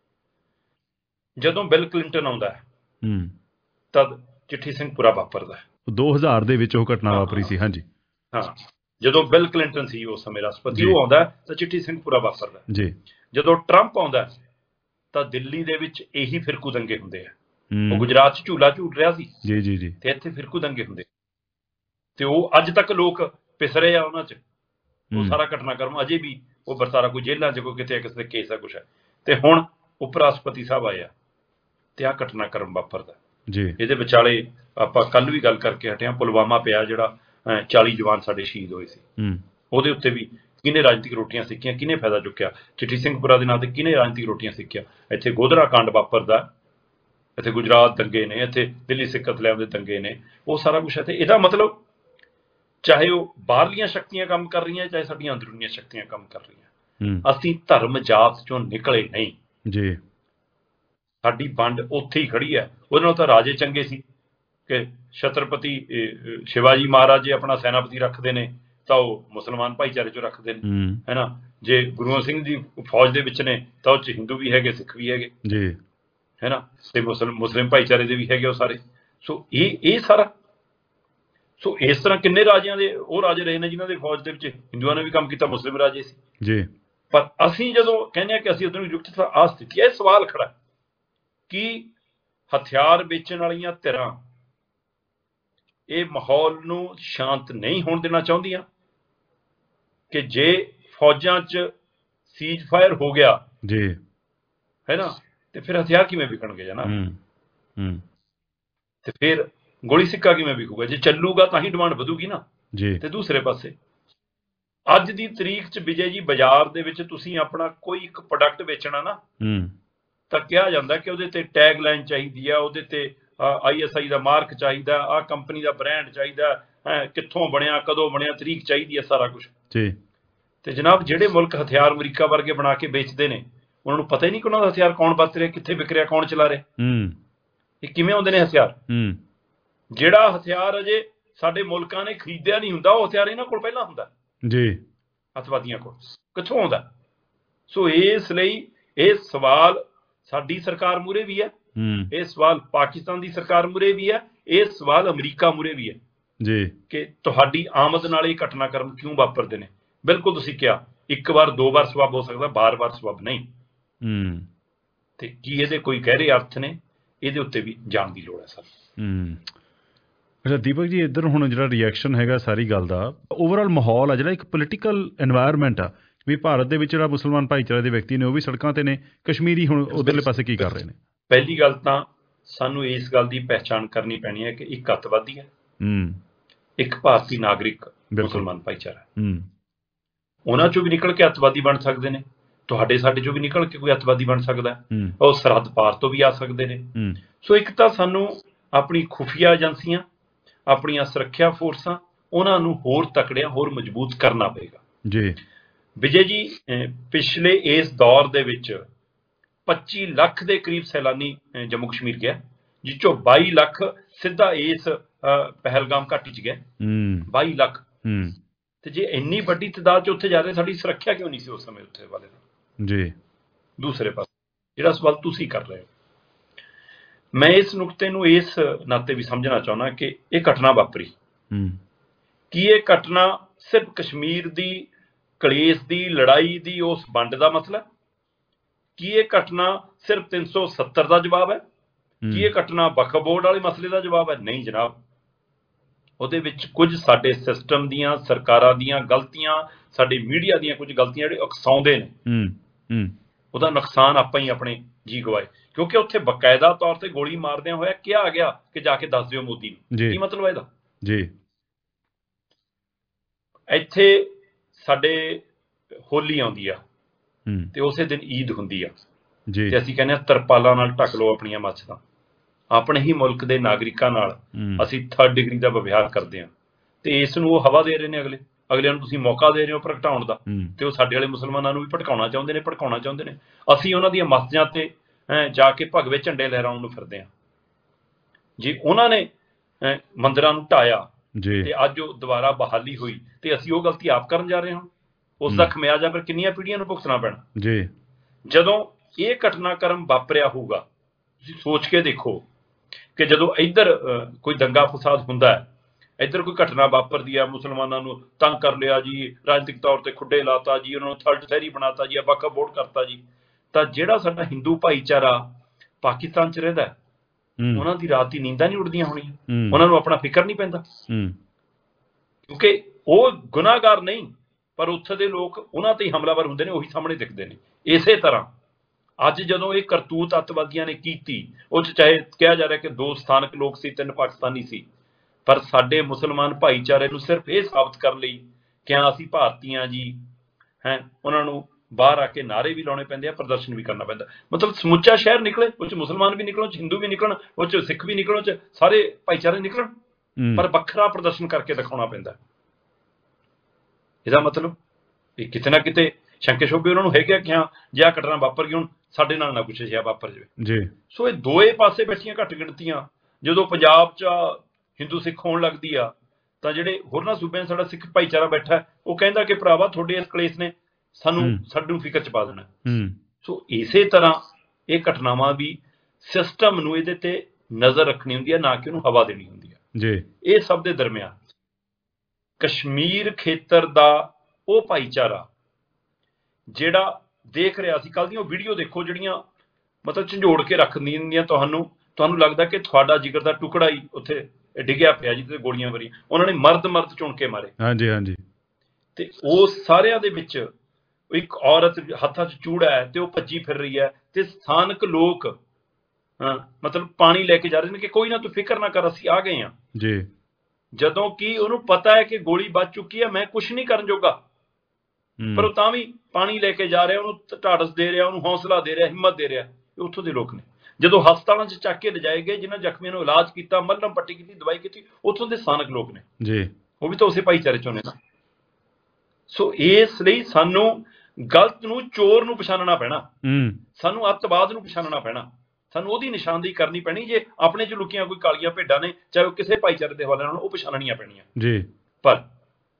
ਜਦੋਂ ਬਿਲ ਕਲਿੰਟਨ ਆਉਂਦਾ ਹੈ ਹੂੰ ਤਦ ਚਿੱਠੀ ਸਿੰਘਪੁਰਾ ਵਾਪਰਦਾ ਹੈ। ਦੋ ਹਜ਼ਾਰ ਦੇ ਵਿੱਚ ਉਹ ਘਟਨਾ ਵਾਪਰੀ ਸੀ। ਹਾਂਜੀ ਹਾਂ, ਜਦੋਂ ਬਿਲ ਕਲਿੰਟਨ ਸੀ ਉਸ ਸਮੇਂ ਰਾਸ਼ਟਰਪਤੀ, ਉਹ ਆਉਂਦਾ ਤਾਂ ਚਿੱਠੀ ਸਿੰਘਪੁਰਾ ਵਾਪਰਦਾ। ਜੀ ਜਦੋਂ ਟਰੰਪ ਆਉਂਦਾ ਤਾਂ ਦਿੱਲੀ ਦੇ ਵਿੱਚ ਇਹੀ ਫਿਰਕੂ ਦੰਗੇ ਹੁੰਦੇ ਆ। ਉਹ ਹੂੰ ਗੁਜਰਾਤ 'ਚ ਝੂਲਾ ਝੂਟ ਰਿਹਾ ਸੀ ਜੀ ਜੀ ਜੀ ਤੇ ਇੱਥੇ ਫਿਰਕੂ ਦੰਗੇ ਹੁੰਦੇ, ਤੇ ਉਹ ਅੱਜ ਤੱਕ ਲੋਕ ਪਿਸਰੇ ਆ ਉਹਨਾਂ 'ਚ। ਉਹ ਹੂੰ ਸਾਰਾ ਘਟਨਾਕ੍ਰਮ ਅਜੇ ਵੀ ਉਹ ਵਰਤਾਰਾ, ਕੋਈ ਜੇਲ੍ਹਾਂ 'ਚ ਕੋਈ ਕਿਤੇ ਕਿਸੇ ਦੇ ਕੇਸ ਆ ਕੁਛ ਹੈ, ਤੇ ਹੁਣ ਉਪ ਰਾਸ਼ਟਰਪਤੀ ਸਾਹਿਬ ਆਏ ਆ ਤੇ ਆਹ ਘਟਨਾਕ੍ਰਮ ਵਾਪਰਦਾ। ਜੀ ਇਹਦੇ ਵਿਚਾਲੇ ਆਪਾਂ ਕੱਲ ਵੀ ਗੱਲ ਕਰਕੇ ਹਟੇ ਹਾਂ, ਪੁਲਵਾਮਾ ਪਿਆ ਜਿਹੜਾ ਅਹ, ਚਾਲੀ ਜਵਾਨ ਸਾਡੇ ਸ਼ਹੀਦ ਹੋਏ ਸੀ, ਹੂੰ ਉਹਦੇ ਉੱਤੇ ਵੀ ਕਿਹਨੇ ਰਾਜਨੀਤਿਕ ਰੋਟੀਆਂ ਸਿੱਖੀਆਂ, ਕਿਹਨੇ ਫਾਇਦਾ ਚੁੱਕਿਆ? ਚਿੱਠੀ ਸਿੰਘਪੁਰਾ ਦੇ ਨਾਂ ਤੇ ਕਿਹਨੇ ਰਾਜਨੀਤਿਕ ਰੋਟੀਆਂ ਸਿੱਖਿਆ? ਇੱਥੇ ਗੋਧਰਾ ਕਾਂਡ ਵਾਪਰਦਾ, ਇੱਥੇ ਗੁਜਰਾਤ ਦੰਗੇ ਨੇ, ਇੱਥੇ ਦਿੱਲੀ ਸਿੱਖ ਕਤਲੇਆਮ ਦੇ ਦੰਗੇ ਨੇ, ਉਹ ਸਾਰਾ ਕੁਛ ਹੈ। ਤੇ ਇਹਦਾ ਮਤਲਬ ਚਾਹੇ ਉਹ ਬਾਹਰਲੀਆਂ ਸ਼ਕਤੀਆਂ ਕੰਮ ਕਰ ਰਹੀਆਂ, ਚਾਹੇ ਸਾਡੀਆਂ ਅੰਦਰੂਨੀਆਂ ਸ਼ਕਤੀਆਂ ਕੰਮ ਕਰ ਰਹੀਆਂ, ਹੂੰ ਅਸੀਂ ਧਰਮ ਜਾਤ ਚੋਂ ਨਿਕਲੇ ਨਹੀਂ। ਜੀ ਸਾਡੀ ਵੰਡ ਉੱਥੇ ਹੀ ਖੜੀ ਹੈ। ਉਹਦੇ ਨਾਲ ਤਾਂ ਰਾਜੇ ਚੰਗੇ ਸੀ ਕਿ ਛਤਰਪਤੀ ਅਹ, ਸ਼ਿਵਾਜੀ ਮਹਾਰਾਜ ਜੇ ਆਪਣਾ ਸੈਨਾਪਤੀ ਰੱਖਦੇ ਨੇ ਤਾਂ ਉਹ ਮੁਸਲਮਾਨ ਭਾਈਚਾਰੇ 'ਚੋਂ ਰੱਖਦੇ ਨੇ, ਹੂੰ ਹੈ ਨਾ। ਜੇ ਗੁਰੂ ਸਿੰਘ ਦੀ ਫੌਜ ਦੇ ਵਿੱਚ ਨੇ ਤਾਂ ਉਹ 'ਚ ਹਿੰਦੂ ਵੀ ਹੈਗੇ, ਸਿੱਖ ਵੀ ਹੈਗੇ, ਜੀ ਹੈ ਨਾ, ਤੇ ਮੁਸਲਿਮ ਮੁਸਲਿਮ ਭਾਈਚਾਰੇ ਦੇ ਵੀ ਹੈਗੇ ਉਹ ਸਾਰੇ। ਸੋ ਇਹ ਇਹ ਸਾਰਾ, ਸੋ ਇਸ ਤਰ੍ਹਾਂ ਕਿੰਨੇ ਰਾਜਿਆਂ ਦੇ ਉਹ ਰਾਜੇ ਰਹੇ ਨੇ ਜਿਨ੍ਹਾਂ ਦੇ ਫੌਜ ਦੇ ਵਿੱਚ ਹਿੰਦੂਆਂ ਨੇ ਵੀ ਕੰਮ ਕੀਤਾ, ਮੁਸਲਿਮ ਰਾਜੇ ਸੀ। ਜੀ ਪਰ ਅਸੀਂ ਜਦੋਂ ਕਹਿੰਦੇ ਹਾਂ ਕਿ ਅਸੀਂ ਉਧਰ ਯੁਕਤ ਆ ਸਥਿਤੀ ਹੈ, ਇਹ ਸਵਾਲ ਖੜਾ ਕਿ ਹਥਿਆਰ ਵੇਚਣ ਵਾਲੀਆਂ ਧਿਰਾਂ ਇਹ ਮਾਹੌਲ ਨੂੰ ਸ਼ਾਂਤ ਨਹੀਂ ਹੋਣ ਦੇਣਾ ਚਾਹੁੰਦੀਆਂ ਕਿ ਜੇ ਫੌਜਾਂ 'ਚ ਸੀਜ਼ ਫਾਇਰ ਹੋ ਗਿਆ, ਜੀ ਹੈ ਨਾ, ਤੇ ਫਿਰ ਹਥਿਆਰ ਕਿਵੇਂ ਵਿਕਣਗੇ ਜਨਾਬ? ਹੂੰ ਹੂੰ ਤੇ ਫਿਰ ਗੋਲੀ ਸਿੱਕਾ ਕਿਵੇਂ ਵਿਕੂਗਾ? ਜੇ ਚੱਲੂਗਾ ਤਾਂ ਹੀ ਡਿਮਾਂਡ ਵਧੂਗੀ ਨਾ। ਜੀ ਤੇ ਦੂਸਰੇ ਪਾਸੇ ਅੱਜ ਦੀ ਤਰੀਕ 'ਚ ਵਿਜੇ ਜੀ, ਬਾਜ਼ਾਰ ਦੇ ਵਿੱਚ ਤੁਸੀਂ ਆਪਣਾ ਕੋਈ ਇੱਕ ਪ੍ਰੋਡਕਟ ਵੇਚਣਾ ਨਾ, ਹੂੰ ਤਾਂ ਕਿਹਾ ਜਾਂਦਾ ਕਿ ਉਹਦੇ ਤੇ ਟੈਗ ਲਾਈਨ ਚਾਹੀਦੀ ਆ, ਉਹਦੇ ਤੇ I S I the mark ਚਾਹੀਦਾ, ਆਹ ਕੰਪਨੀ ਦਾ ਬ੍ਰਾਂਡ ਚਾਹੀਦਾ, ਹੈ ਕਿੱਥੋਂ ਬਣਿਆ, ਕਦੋਂ ਬਣਿਆ, ਤਰੀਕ ਚਾਹੀਦੀ ਹੈ, ਸਾਰਾ ਕੁਛ। ਜੀ ਤੇ ਜਨਾਬ ਜਿਹੜੇ ਮੁਲਕ ਹਥਿਆਰ ਅਮਰੀਕਾ ਵਰਗੇ ਬਣਾ ਕੇ ਵੇਚਦੇ ਨੇ, ਉਹਨਾਂ ਨੂੰ ਪਤਾ ਹੀ ਨਹੀਂ ਕਿ ਉਹਨਾਂ ਦਾ ਹਥਿਆਰ ਕੌਣ ਵਰਤ ਰਿਹਾ, ਕਿੱਥੇ ਵਿਕ ਰਿਹਾ, ਕੌਣ ਚਲਾ ਰਿਹਾ, ਹੂੰ ਇਹ ਕਿਵੇਂ ਆਉਂਦੇ ਨੇ ਹਥਿਆਰ। ਹੂੰ ਜਿਹੜਾ ਹਥਿਆਰ ਅਜੇ ਸਾਡੇ ਮੁਲਕਾਂ ਨੇ ਖਰੀਦਿਆ ਨਹੀਂ ਹੁੰਦਾ, ਉਹ ਹਥਿਆਰ ਇਹਨਾਂ ਕੋਲ ਪਹਿਲਾਂ ਹੁੰਦਾ। ਜੀ ਅੱਤਵਾਦੀਆਂ ਕੋਲ ਕਿੱਥੋਂ ਆਉਂਦਾ? ਸੋ ਇਸ ਲਈ ਇਹ ਸਵਾਲ ਸਾਡੀ ਸਰਕਾਰ ਮੂਹਰੇ ਵੀ ਹੈ, ਹੂੰ ਇਹ ਸਵਾਲ ਪਾਕਿਸਤਾਨ ਦੀ ਸਰਕਾਰ ਮੂਹਰੇ ਵੀ ਹੈ, ਇਹ ਸਵਾਲ ਅਮਰੀਕਾ ਮੂਹਰੇ ਵੀ ਹੈ ਜੀ ਕਿ ਤੁਹਾਡੀ ਆਮਦ ਨਾਲ ਇਹ ਘਟਨਾਕ੍ਰਮ ਕਿਉਂ ਵਾਪਰਦੇ ਨੇ। ਬਿਲਕੁਲ ਤੁਸੀਂ ਕਿਹਾ ਇੱਕ ਵਾਰ ਦੋ ਵਾਰ ਸਬੱਬ ਹੋ ਸਕਦਾ, ਬਾਰ ਬਾਰ ਸਬੱਬ ਨਹੀਂ। ਹੂੰ ਤੇ ਕੀ ਇਹਦੇ ਕੋਈ ਗਹਿਰੇ ਅਰਥ ਨੇ? ਇਹਦੇ ਉੱਤੇ ਵੀ ਜਾਣ ਦੀ ਲੋੜ ਹੈ ਸਰ। ਹੂੰ ਅੱਛਾ ਦੀਪਕ ਜੀ, ਇੱਧਰ ਹੁਣ ਜਿਹੜਾ ਰਿਐਕਸ਼ਨ ਹੈਗਾ ਸਾਰੀ ਗੱਲ ਦਾ, ਓਵਰਆਲ ਮਾਹੌਲ ਆ ਜਿਹੜਾ ਇੱਕ ਪੋਲੀਟੀਕਲ ਐਨਵਾਇਰਨਮੈਂਟ ਆ ਵੀ ਭਾਰਤ ਦੇ ਵਿੱਚ ਜਿਹੜਾ ਮੁਸਲਮਾਨ ਭਾਈਚਾਰੇ ਦੇ ਵਿਅਕਤੀ ਨੇ ਉਹ ਵੀ ਸੜਕਾਂ ਤੇ ਨੇ, ਕਸ਼ਮੀਰੀ ਹੁਣ ਉਧਰਲੇ ਪਾਸੇ ਕੀ ਕਰ ਰਹੇ ਨੇ? ਪਹਿਲੀ ਗੱਲ ਤਾਂ ਸਾਨੂੰ ਇਸ ਗੱਲ ਦੀ ਪਹਿਚਾਣ ਕਰਨੀ ਪੈਣੀ ਹੈ ਕਿ ਇੱਕ ਅੱਤਵਾਦੀ ਹੈ, ਹੂੰ ਇੱਕ ਭਾਰਤੀ ਨਾਗਰਿਕ ਮੁਸਲਮਾਨ ਭਾਈਚਾਰਾ। ਹੂੰ ਉਹਨਾਂ ਚੋਂ ਵੀ ਨਿਕਲ ਕੇ ਅੱਤਵਾਦੀ ਬਣ ਸਕਦੇ ਨੇ, ਤੁਹਾਡੇ ਸਾਡੇ ਚੋਂ ਵੀ ਨਿਕਲ ਕੇ ਕੋਈ ਅੱਤਵਾਦੀ ਬਣ ਸਕਦਾ, ਉਹ ਸਰਹੱਦ ਪਾਰ ਤੋਂ ਵੀ ਆ ਸਕਦੇ ਨੇ। ਸੋ ਇੱਕ ਤਾਂ ਸਾਨੂੰ ਆਪਣੀ ਖੁਫੀਆ ਏਜੰਸੀਆਂ, ਆਪਣੀਆਂ ਸੁਰੱਖਿਆ ਫੋਰਸਾਂ, ਉਹਨਾਂ ਨੂੰ ਹੋਰ ਤਕੜਿਆ, ਹੋਰ ਮਜ਼ਬੂਤ ਕਰਨਾ ਪਏਗਾ ਜੀ। ਵਿਜੇ ਜੀ, ਪਿਛਲੇ ਇਸ ਦੌਰ ਦੇ ਵਿੱਚ ਪੱਚੀ ਲੱਖ ਦੇ ਕਰੀਬ ਸੈਲਾਨੀ ਜੰਮੂ ਕਸ਼ਮੀਰ ਗਿਆ, ਜਿਸ ਚੋਂ ਬਾਈ ਲੱਖ ਸਿੱਧਾ ਇਸ ਪਹਿਲਗਾਮ ਘਾਟੀ 'ਚ ਗਿਆ। ਬਾਈ ਲੱਖ ਤੇ ਜੇ ਇੰਨੀ ਵੱਡੀ ਤਾਦਾਦ 'ਚ ਉੱਥੇ ਜਾ ਰਹੇ, ਸਾਡੀ ਸੁਰੱਖਿਆ ਕਿਉਂ ਨਹੀਂ ਸੀ ਉਸ ਸਮੇਂ ਉੱਥੇ ਵਾਲੇ ਜੀ? ਦੂਸਰੇ ਪਾਸੇ ਜਿਹੜਾ ਸਵਾਲ ਤੁਸੀਂ ਕਰ ਰਹੇ ਹੋ, ਮੈਂ ਇਸ ਨੁਕਤੇ ਨੂੰ ਇਸ ਨਾਤੇ ਵੀ ਸਮਝਣਾ ਚਾਹੁੰਦਾ ਕਿ ਇਹ ਘਟਨਾ ਵਾਪਰੀ, ਕੀ ਇਹ ਘਟਨਾ ਸਿਰਫ ਕਸ਼ਮੀਰ ਦੀ ਕਲੇਸ਼ ਦੀ, ਲੜਾਈ ਦੀ, ਉਸ ਵੰਡ ਦਾ ਮਸਲਾ? ਕੀ ਇਹ ਘਟਨਾ ਸਿਰਫ ਤਿੰਨ ਸੌ ਸੱਤਰ ਦਾ ਜਵਾਬ ਹੈ? ਕੀ ਇਹ ਘਟਨਾ ਵਕਫ ਬੋਰਡ ਵਾਲੇ ਮਸਲੇ ਦਾ ਜਵਾਬ ਹੈ? ਨਹੀਂ ਜਨਾਬ, ਉਹਦੇ ਵਿੱਚ ਕੁਝ ਸਾਡੇ ਸਿਸਟਮ ਦੀਆਂ, ਸਰਕਾਰਾਂ ਦੀਆਂ ਗਲਤੀਆਂ, ਸਾਡੇ ਮੀਡੀਆ ਦੀਆਂ ਕੁਝ ਗਲਤੀਆਂ ਜਿਹੜੇ ਉਕਸਾਉਂਦੇ ਨੇ, ਉਹਦਾ ਨੁਕਸਾਨ ਆਪਾਂ ਹੀ ਆਪਣੇ ਜੀ ਗਵਾਏ। ਕਿਉਂਕਿ ਉੱਥੇ ਬਕਾਇਦਾ ਤੌਰ ਤੇ ਗੋਲੀ ਮਾਰਦਿਆਂ ਹੋਇਆ ਕਿਹਾ ਗਿਆ ਕਿ ਜਾ ਕੇ ਦੱਸ ਦਿਓ ਮੋਦੀ ਨੂੰ। ਕੀ ਮਤਲਬ ਹੈ ਇਹਦਾ ਜੀ? ਇੱਥੇ ਸਾਡੇ ਹੋਲੀ ਆਉਂਦੀ ਆ ਤੇ ਉਸੇ ਦਿਨ ਈਦ ਹੁੰਦੀ ਆ ਤੇ ਅਸੀਂ ਕਹਿੰਦੇ ਹਾਂ ਤਰਪਾਲਾਂ ਨਾਲ ਢੱਕ ਲਓ ਆਪਣੀਆਂ ਮੱਛਤਾਂ। ਆਪਣੇ ਹੀ ਮੁਲਕ ਦੇ ਨਾਗਰਿਕਾਂ ਨਾਲ ਅਸੀਂ ਥਰਡ ਡਿਗਰੀ ਦਾ ਵਿਵਹਾਰ ਕਰਦੇ ਹਾਂ ਤੇ ਇਸ ਨੂੰ ਉਹ ਹਵਾ ਦੇ ਰਹੇ ਨੇ, ਅਗਲੇ ਅਗਲਿਆਂ ਨੂੰ ਤੁਸੀਂ ਮੌਕਾ ਦੇ ਰਹੇ ਹੋ ਭੜਕਾਉਣ ਦਾ, ਤੇ ਉਹ ਸਾਡੇ ਵਾਲੇ ਮੁਸਲਮਾਨਾਂ ਨੂੰ ਵੀ ਭੜਕਾਉਣਾ ਚਾਹੁੰਦੇ ਨੇ, ਭੜਕਾਉਣਾ ਚਾਹੁੰਦੇ ਨੇ। ਅਸੀਂ ਉਹਨਾਂ ਦੀਆਂ ਮਸਜਿਦਾਂ ਤੇ ਜਾ ਕੇ ਭਗਵੇ ਝੰਡੇ ਲਹਿਰਾਉਣ ਨੂੰ ਫਿਰਦੇ ਹਾਂ। ਜੇ ਉਹਨਾਂ ਨੇ ਮੰਦਿਰਾਂ ਨੂੰ ਢਾਇਆ ਤੇ ਅੱਜ ਉਹ ਦੁਬਾਰਾ ਬਹਾਲੀ ਹੋਈ ਤੇ ਅਸੀਂ ਉਹ ਗਲਤੀ ਆਪ ਕਰਨ ਜਾ ਰਹੇ ਹਾਂ। ਉਸ ਦਾ ਖਮਿਆਜਾ ਫਿਰ ਕਿੰਨੀਆਂ ਪੀੜ੍ਹੀਆਂ ਨੂੰ ਭੁਗਤਣਾ ਪੈਣਾ ਜੀ। ਜਦੋਂ ਇਹ ਘਟਨਾਕ੍ਰਮ ਵਾਪਰਿਆ ਹੋਊਗਾ, ਤੁਸੀਂ ਸੋਚ ਕੇ ਦੇਖੋ ਕਿ ਜਦੋਂ ਇੱਧਰ ਕੋਈ ਦੰਗਾ ਫਸਾਦ ਹੁੰਦਾ ਹੈ, ਇੱਧਰ ਕੋਈ ਘਟਨਾ ਵਾਪਰਦੀ ਆ, ਮੁਸਲਮਾਨਾਂ ਨੂੰ ਤੰਗ ਕਰ ਲਿਆ ਜੀ, ਰਾਜਨੀਤਿਕ ਤੌਰ ਤੇ ਖੁੱਡੇ ਲਾਤਾ ਜੀ, ਉਹਨਾਂ ਨੂੰ ਥਰਡ ਸ਼ਹਿਰੀ ਬਣਾਤਾ ਜੀ, ਵਕਫ ਬੋਰਡ ਕਰਤਾ ਜੀ, ਤਾਂ ਜਿਹੜਾ ਸਾਡਾ ਹਿੰਦੂ ਭਾਈਚਾਰਾ ਪਾਕਿਸਤਾਨ 'ਚ ਰਹਿੰਦਾ, ਉਹਨਾਂ ਦੀ ਰਾਤ ਦੀ ਨੀਂਦਾਂ ਨਹੀਂ ਉੱਡਦੀਆਂ ਹੋਣੀਆਂ, ਉਹਨਾਂ ਨੂੰ ਆਪਣਾ ਫਿਕਰ ਨਹੀਂ ਪੈਂਦਾ, ਕਿਉਂਕਿ ਉਹ ਗੁਨਾਹਗਾਰ ਨਹੀਂ, ਪਰ ਉੱਥੇ ਦੇ ਲੋਕ ਉਹਨਾਂ ਤੇ ਹੀ ਹਮਲਾਵਰ ਹੁੰਦੇ ਨੇ, ਉਹੀ ਸਾਹਮਣੇ ਦਿਖਦੇ ਨੇ। ਇਸੇ ਤਰ੍ਹਾਂ ਅੱਜ ਜਦੋਂ ਇਹ ਕਰਤੂਤ ਅੱਤਵਾਦੀਆਂ ਨੇ ਕੀਤੀ, ਉਹ 'ਚ ਚਾਹੇ ਕਿਹਾ ਜਾ ਰਿਹਾ ਕਿ ਦੋ ਸਥਾਨਕ ਲੋਕ ਸੀ, ਤਿੰਨ ਪਾਕਿਸਤਾਨੀ ਸੀ, ਪਰ ਸਾਡੇ ਮੁਸਲਮਾਨ ਭਾਈਚਾਰੇ ਨੂੰ ਸਿਰਫ ਇਹ ਸਾਬਤ ਕਰਨ ਲਈ ਕਿ ਹਾਂ ਅਸੀਂ ਭਾਰਤੀ ਹਾਂ ਜੀ, ਹੈ, ਉਹਨਾਂ ਨੂੰ ਬਾਹਰ ਆ ਕੇ ਨਾਅਰੇ ਵੀ ਲਾਉਣੇ ਪੈਂਦੇ ਆ, ਪ੍ਰਦਰਸ਼ਨ ਵੀ ਕਰਨਾ ਪੈਂਦਾ। ਮਤਲਬ ਸਮੁੱਚਾ ਸ਼ਹਿਰ ਨਿਕਲੇ, ਉਹ 'ਚ ਮੁਸਲਮਾਨ ਵੀ ਨਿਕਲਣ, ਉਹ 'ਚ ਹਿੰਦੂ ਵੀ ਨਿਕਲਣ, ਉਹ 'ਚ ਸਿੱਖ ਵੀ ਨਿਕਲਣ, ਉਹ 'ਚ ਸਾਰੇ ਭਾਈਚਾਰੇ ਨਿਕਲਣ, ਪਰ ਵੱਖਰਾ ਪ੍ਰਦਰਸ਼ਨ ਕਰਕੇ ਦਿਖਾਉਣਾ ਪੈਂਦਾ। ਇਹਦਾ ਮਤਲਬ ਇਹ ਕਿਤੇ ਨਾ ਕਿਤੇ ਸ਼ੰਕੇ ਸ਼ੋਭੇ ਉਹਨਾਂ ਨੂੰ ਹੈਗਾ ਕਿ ਹਾਂ ਜੇ ਆਹ ਘਟਨਾ ਵਾਪਰ ਗਈ, ਹੁਣ ਸਾਡੇ ਨਾਲ ਨਾ ਕੁਛ ਅਜਿਹਾ ਵਾਪਰ ਜਾਵੇ ਜੀ। ਸੋ ਇਹ ਦੋਏ ਪਾਸੇ ਬੈਠੀਆਂ ਘੱਟ ਗਿਣਤੀਆਂ, ਜਦੋਂ ਪੰਜਾਬ 'ਚ ਹਿੰਦੂ ਸਿੱਖ ਹੋਣ ਲੱਗਦੀ ਆ, ਤਾਂ ਜਿਹੜੇ ਹੋਰਨਾਂ ਸੂਬਿਆਂ 'ਚ ਸਾਡਾ ਸਿੱਖ ਭਾਈਚਾਰਾ ਬੈਠਾ, ਉਹ ਕਹਿੰਦਾ ਕਿ ਭਰਾਵਾ ਤੁਹਾਡੇ ਇਸ ਕਲੇਸ਼ ਨੇ ਸਾਨੂੰ ਸਾਨੂੰ ਫਿਕਰ 'ਚ ਪਾ ਦੇਣਾ। ਸੋ ਇਸੇ ਤਰ੍ਹਾਂ ਇਹ ਘਟਨਾਵਾਂ ਵੀ ਸਿਸਟਮ ਨੂੰ ਇਹਦੇ ਤੇ ਨਜ਼ਰ ਰੱਖਣੀ ਹੁੰਦੀ ਹੈ, ਨਾ ਕਿ ਉਹਨੂੰ ਹਵਾ ਦੇਣੀ ਹੁੰਦੀ ਹੈ ਜੀ। ਇਹ ਸਭ ਦੇ ਦਰਮਿਆਨ ਕਸ਼ਮੀਰ ਖੇਤਰ ਦਾ ਉਹ ਭਾਈਚਾਰਾ ਜਿਹੜਾ ਦੇਖ ਰਿਹਾ ਸੀ, ਕੱਲ੍ਹ ਦੀਆਂ ਉਹ ਵੀਡੀਓ ਦੇਖੋ ਜਿਹੜੀਆਂ ਮਤਲਬ ਝੰਜੋੜ ਕੇ ਰੱਖ ਦਿੰਦੀਆਂ ਤੁਹਾਨੂੰ, ਤੁਹਾਨੂੰ ਲੱਗਦਾ ਕਿ ਤੁਹਾਡਾ ਜਿਗਰ ਦਾ ਟੁਕੜਾ ਹੀ ਉੱਥੇ ਡਿੱਗਿਆ ਪਿਆ, ਜਿਹਦੇ ਤੇ ਗੋਲੀਆਂ ਮਾਰੀਆਂ, ਉਹਨਾਂ ਨੇ ਮਰਦ ਮਰਦ ਚੁਣ ਕੇ ਮਾਰੇ। ਹਾਂਜੀ ਹਾਂਜੀ। ਤੇ ਉਸ ਸਾਰਿਆਂ ਦੇ ਵਿੱਚ ਇੱਕ ਔਰਤ ਹੱਥਾਂ 'ਚ ਚੂੜਾ ਹੈ ਤੇ ਉਹ ਭੱਜੀ ਫਿਰ ਰਹੀ ਹੈ, ਤੇ ਸਥਾਨਕ ਲੋਕ ਹਾਂ ਮਤਲਬ ਪਾਣੀ ਲੈ ਕੇ ਜਾ ਰਹੇ ਨੇ ਕਿ ਕੋਈ ਨਾ ਤੂੰ ਫਿਕਰ ਨਾ ਕਰ, ਅਸੀਂ ਆ ਗਏ ਹਾਂ ਜੀ। ਜਦੋਂ ਕਿ ਉਹਨੂੰ ਪਤਾ ਹੈ ਕਿ ਗੋਲੀ ਵੱਜ ਚੁੱਕੀ ਹੈ, ਮੈਂ ਕੁਛ ਨਹੀਂ ਕਰਨ ਜੋਗਾ, ਪਰ ਉਹ ਤਾਂ ਵੀ ਪਾਣੀ ਲੈ ਕੇ ਜਾ ਰਿਹਾ, ਉਹਨੂੰ ਢਾੜਸ ਦੇ ਰਿਹਾ, ਉਹਨੂੰ ਹੌਸਲਾ ਦੇ ਰਿਹਾ, ਹਿੰਮਤ ਦੇ ਰਿਹਾ। ਇਹ ਉੱਥੋਂ ਦੇ ਲੋਕ ਨੇ। ਜਦੋਂ ਹਸਪਤਾਲਾਂ 'ਚ ਚੱਕ ਕੇ ਲਿਜਾਏ ਗਏ, ਜਿਹਨਾਂ ਜ਼ਖਮੀਆਂ ਨੂੰ ਇਲਾਜ ਕੀਤਾ, ਮੱਲਮ ਪੱਟੀ ਕੀਤੀ, ਦਵਾਈ ਕੀਤੀ, ਉੱਥੋਂ ਦੇ ਸਥਾਨਕ ਲੋਕ ਨੇ ਜੀ, ਉਹ ਵੀ ਤਾਂ ਉਸੇ ਭਾਈਚਾਰੇ 'ਚੋਂ ਨੇ ਨਾ। ਸੋ ਇਸ ਲਈ ਸਾਨੂੰ ਗਲਤ ਨੂੰ ਚੋਰ ਨੂੰ ਪਛਾਣਨਾ ਪੈਣਾ, ਸਾਨੂੰ ਅੱਤਵਾਦ ਨੂੰ ਪਛਾਣਨਾ ਪੈਣਾ, ਸਾਨੂੰ ਉਹਦੀ ਨਿਸ਼ਾਨਦੇਹੀ ਕਰਨੀ ਪੈਣੀ। ਜੇ ਆਪਣੇ 'ਚ ਲੁਕੀਆਂ ਕੋਈ ਕਾਲੀਆਂ ਭੇਡਾਂ ਨੇ, ਚਾਹੇ ਉਹ ਕਿਸੇ ਭਾਈਚਾਰੇ ਦੇ ਹਵਾਲੇ ਨਾਲ, ਉਹ ਪਛਾਣਨੀਆਂ ਪੈਣੀਆਂ ਜੀ। ਪਰ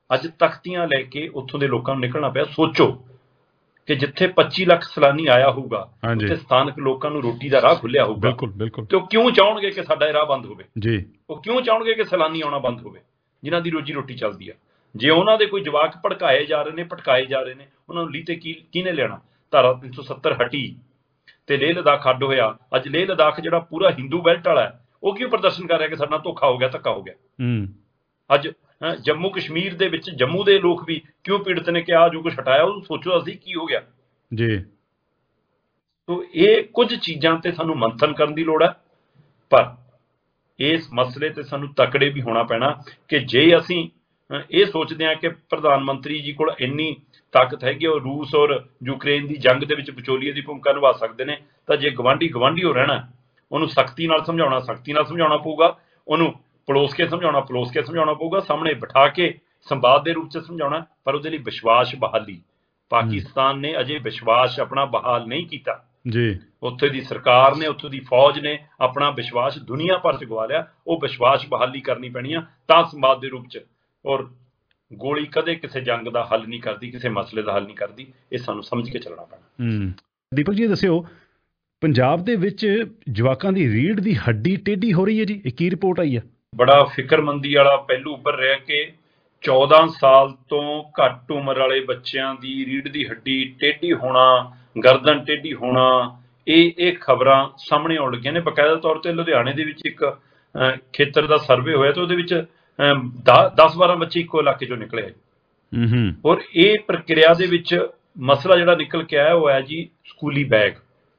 ਅੱਜ ਤਖਤੀਆਂ ਲੈ ਕੇ ਉੱਥੋਂ ਦੇ ਲੋਕਾਂ ਨੂੰ ਨਿਕਲਣਾ ਪਿਆ। ਸੋਚੋ ਕਿ ਜਿੱਥੇ ਪੱਚੀ ਲੱਖ ਸੈਲਾਨੀ ਆਇਆ ਹੋਊਗਾ, ਉੱਥੇ ਸਥਾਨਕ ਲੋਕਾਂ ਨੂੰ ਰੋਟੀ ਦਾ ਰਾਹ ਖੁੱਲਿਆ ਹੋਊਗਾ। ਬਿਲਕੁਲ ਬਿਲਕੁਲ। ਤੇ ਉਹ ਕਿਉਂ ਚਾਹਣਗੇ ਕਿ ਸਾਡਾ ਇਹ ਰਾਹ ਬੰਦ ਹੋਵੇ? ਜੀ, ਉਹ ਕਿਉਂ ਚਾਹਣਗੇ ਕਿ ਸੈਲਾਨੀ ਆਉਣਾ ਬੰਦ ਹੋਵੇ, ਜਿਨ੍ਹਾਂ ਦੀ ਰੋਜੀ ਰੋਟੀ ਚੱਲਦੀ ਆ? ਜੇ ਉਹਨਾਂ ਦੇ ਕੋਈ ਜਵਾਕ ਭੜਕਾਏ ਜਾ ਰਹੇ ਨੇ, ਭਟਕਾਏ ਜਾ ਰਹੇ ਨੇ, ਉਹਨਾਂ ਨੂੰ ਲੀ ਤੇ ਕੀ ਕਿਹਨੇ ਲੈਣਾ? ਧਾਰਾ ਤਿੰਨ ਸੌ ਸੱਤਰ ਹਟੀ ਤੇ ਲੇਹ ਲਦਾਖ ਅੱਡ ਹੋਇਆ। ਅੱਜ ਲੇਹ ਲਦਾਖ ਜਿਹੜਾ ਪੂਰਾ ਹਿੰਦੂ ਬੈਲਟ ਵਾਲਾ ਹੈ, ਉਹ ਕਿਉਂ ਪ੍ਰਦਰਸ਼ਨ ਕਰ ਰਿਹਾ ਕਿ ਸਾਡਾ ਧੋਖਾ ਹੋ ਗਿਆ, ਧੱਕਾ ਹੋ ਗਿਆ? ਅੱਜ ਜੰਮੂ ਕਸ਼ਮੀਰ ਦੇ ਵਿੱਚ ਜੰਮੂ ਦੇ ਲੋਕ ਵੀ ਕਿਉਂ ਪੀੜਤ ਨੇ ਕਿ ਆਹ ਜੋ ਕੁਛ ਹਟਾਇਆ ਉਹ ਸੋਚੋ ਅਸੀਂ ਕੀ ਹੋ ਗਿਆ ਜੀ। ਤੋ ਇਹ ਕੁਝ ਚੀਜ਼ਾਂ ਤੇ ਸਾਨੂੰ ਮੰਥਨ ਕਰਨ ਦੀ ਲੋੜ ਹੈ, ਪਰ ਇਸ ਮਸਲੇ ਤੇ ਸਾਨੂੰ ਤਕੜੇ ਵੀ ਹੋਣਾ ਪੈਣਾ ਕਿ ਜੇ ਅਸੀਂ ਇਹ ਸੋਚਦੇ ਹਾਂ ਕਿ ਪ੍ਰਧਾਨ ਮੰਤਰੀ ਜੀ ਕੋਲ ਇੰਨੀ ਤਾਕਤ ਹੈਗੀ, ਉਹ ਰੂਸ ਔਰ ਯੂਕਰੇਨ ਦੀ ਜੰਗ ਦੇ ਵਿੱਚ ਵਿਚੋਲੀਏ ਦੀ ਭੂਮਿਕਾ ਨਿਭਾ ਸਕਦੇ ਨੇ, ਤਾਂ ਜੇ ਗਵਾਂਢੀ ਗਵਾਂਢੀ ਹੋ ਰਹਿਣਾ, ਉਹਨੂੰ ਸਖਤੀ ਨਾਲ ਸਮਝਾਉਣਾ ਸਖਤੀ ਨਾਲ ਸਮਝਾਉਣਾ ਪਊਗਾ, ਉਹਨੂੰ ਪਲੋਸ ਕੇ ਸਮਝਾਉਣਾ ਪਲੋਸ ਕੇ ਸਮਝਾਉਣਾ ਪਊਗਾ, ਸਾਹਮਣੇ ਬਿਠਾ ਕੇ ਸੰਵਾਦ ਦੇ ਰੂਪ 'ਚ ਸਮਝਾਉਣਾ। ਪਰ ਉਹਦੇ ਲਈ ਵਿਸ਼ਵਾਸ ਬਹਾਲੀ, ਪਾਕਿਸਤਾਨ ਨੇ ਅਜੇ ਵਿਸ਼ਵਾਸ ਆਪਣਾ ਬਹਾਲ ਨਹੀਂ ਕੀਤਾ ਜੀ। ਉੱਥੇ ਦੀ ਸਰਕਾਰ ਨੇ, ਉੱਥੋਂ ਦੀ ਫੌਜ ਨੇ ਆਪਣਾ ਵਿਸ਼ਵਾਸ ਦੁਨੀਆ ਭਰ 'ਚ ਗਵਾ ਲਿਆ। ਉਹ ਵਿਸ਼ਵਾਸ ਬਹਾਲੀ ਕਰਨੀ ਪੈਣੀ ਆ ਤਾਂ ਸੰਵਾਦ ਦੇ ਰੂਪ 'ਚ। ਔਰ ਗੋਲੀ ਕਦੇ ਕਿਸੇ ਜੰਗ ਦਾ ਹੱਲ ਨਹੀਂ ਕਰਦੀ, ਕਿਸੇ ਮਸਲੇ ਦਾ ਹੱਲ ਨਹੀਂ ਕਰਦੀ। ਇਹ ਸਾਨੂੰ ਸਮਝ ਕੇ ਚੱਲਣਾ ਪੈਣਾ। ਦੀਪਕ ਜੀ ਦੱਸਿਓ, ਪੰਜਾਬ ਦੇ ਵਿੱਚ ਜਵਾਕਾਂ ਦੀ ਰੀੜ੍ਹ ਦੀ ਹੱਡੀ ਟੇਢੀ ਹੋ ਰਹੀ ਹੈ ਜੀ, ਇਹ ਕੀ ਰਿਪੋਰਟ ਆਈ ਹੈ? ਬੜਾ ਫਿਕਰਮੰਦੀ ਵਾਲਾ ਪਹਿਲੂ ਉੱਪਰ ਰਿਹਾ ਕਿ ਚੌਦਾਂ ਸਾਲ ਤੋਂ ਘੱਟ ਉਮਰ ਵਾਲੇ ਬੱਚਿਆਂ ਦੀ ਰੀੜ੍ਹ ਦੀ ਹੱਡੀ ਟੇਢੀ ਹੋਣਾ, ਗਰਦਨ ਟੇਢੀ ਹੋਣਾ, ਇਹ ਇਹ ਖਬਰਾਂ ਸਾਹਮਣੇ ਆਉਣ ਲੱਗੀਆਂ ਨੇ। ਬਕਾਇਦਾ ਤੌਰ ਤੇ ਲੁਧਿਆਣੇ ਦੇ ਵਿੱਚ ਇੱਕ ਖੇਤਰ ਦਾ ਸਰਵੇ ਹੋਇਆ ਤੇ ਉਹਦੇ ਵਿੱਚ ਦਸ ਬਾਰਾਂ ਬੱਚੇ ਇੱਕੋ ਇਲਾਕੇ ਚੋਂ ਨਿਕਲੇ। ਔਰ ਇਹ ਪ੍ਰਕਿਰਿਆ ਦੇ ਵਿੱਚ ਮਸਲਾ ਜਿਹੜਾ ਨਿਕਲ ਕੇ ਆਇਆ ਉਹ ਹੈ ਜੀ ਸਕੂਲੀ ਬੈਗ।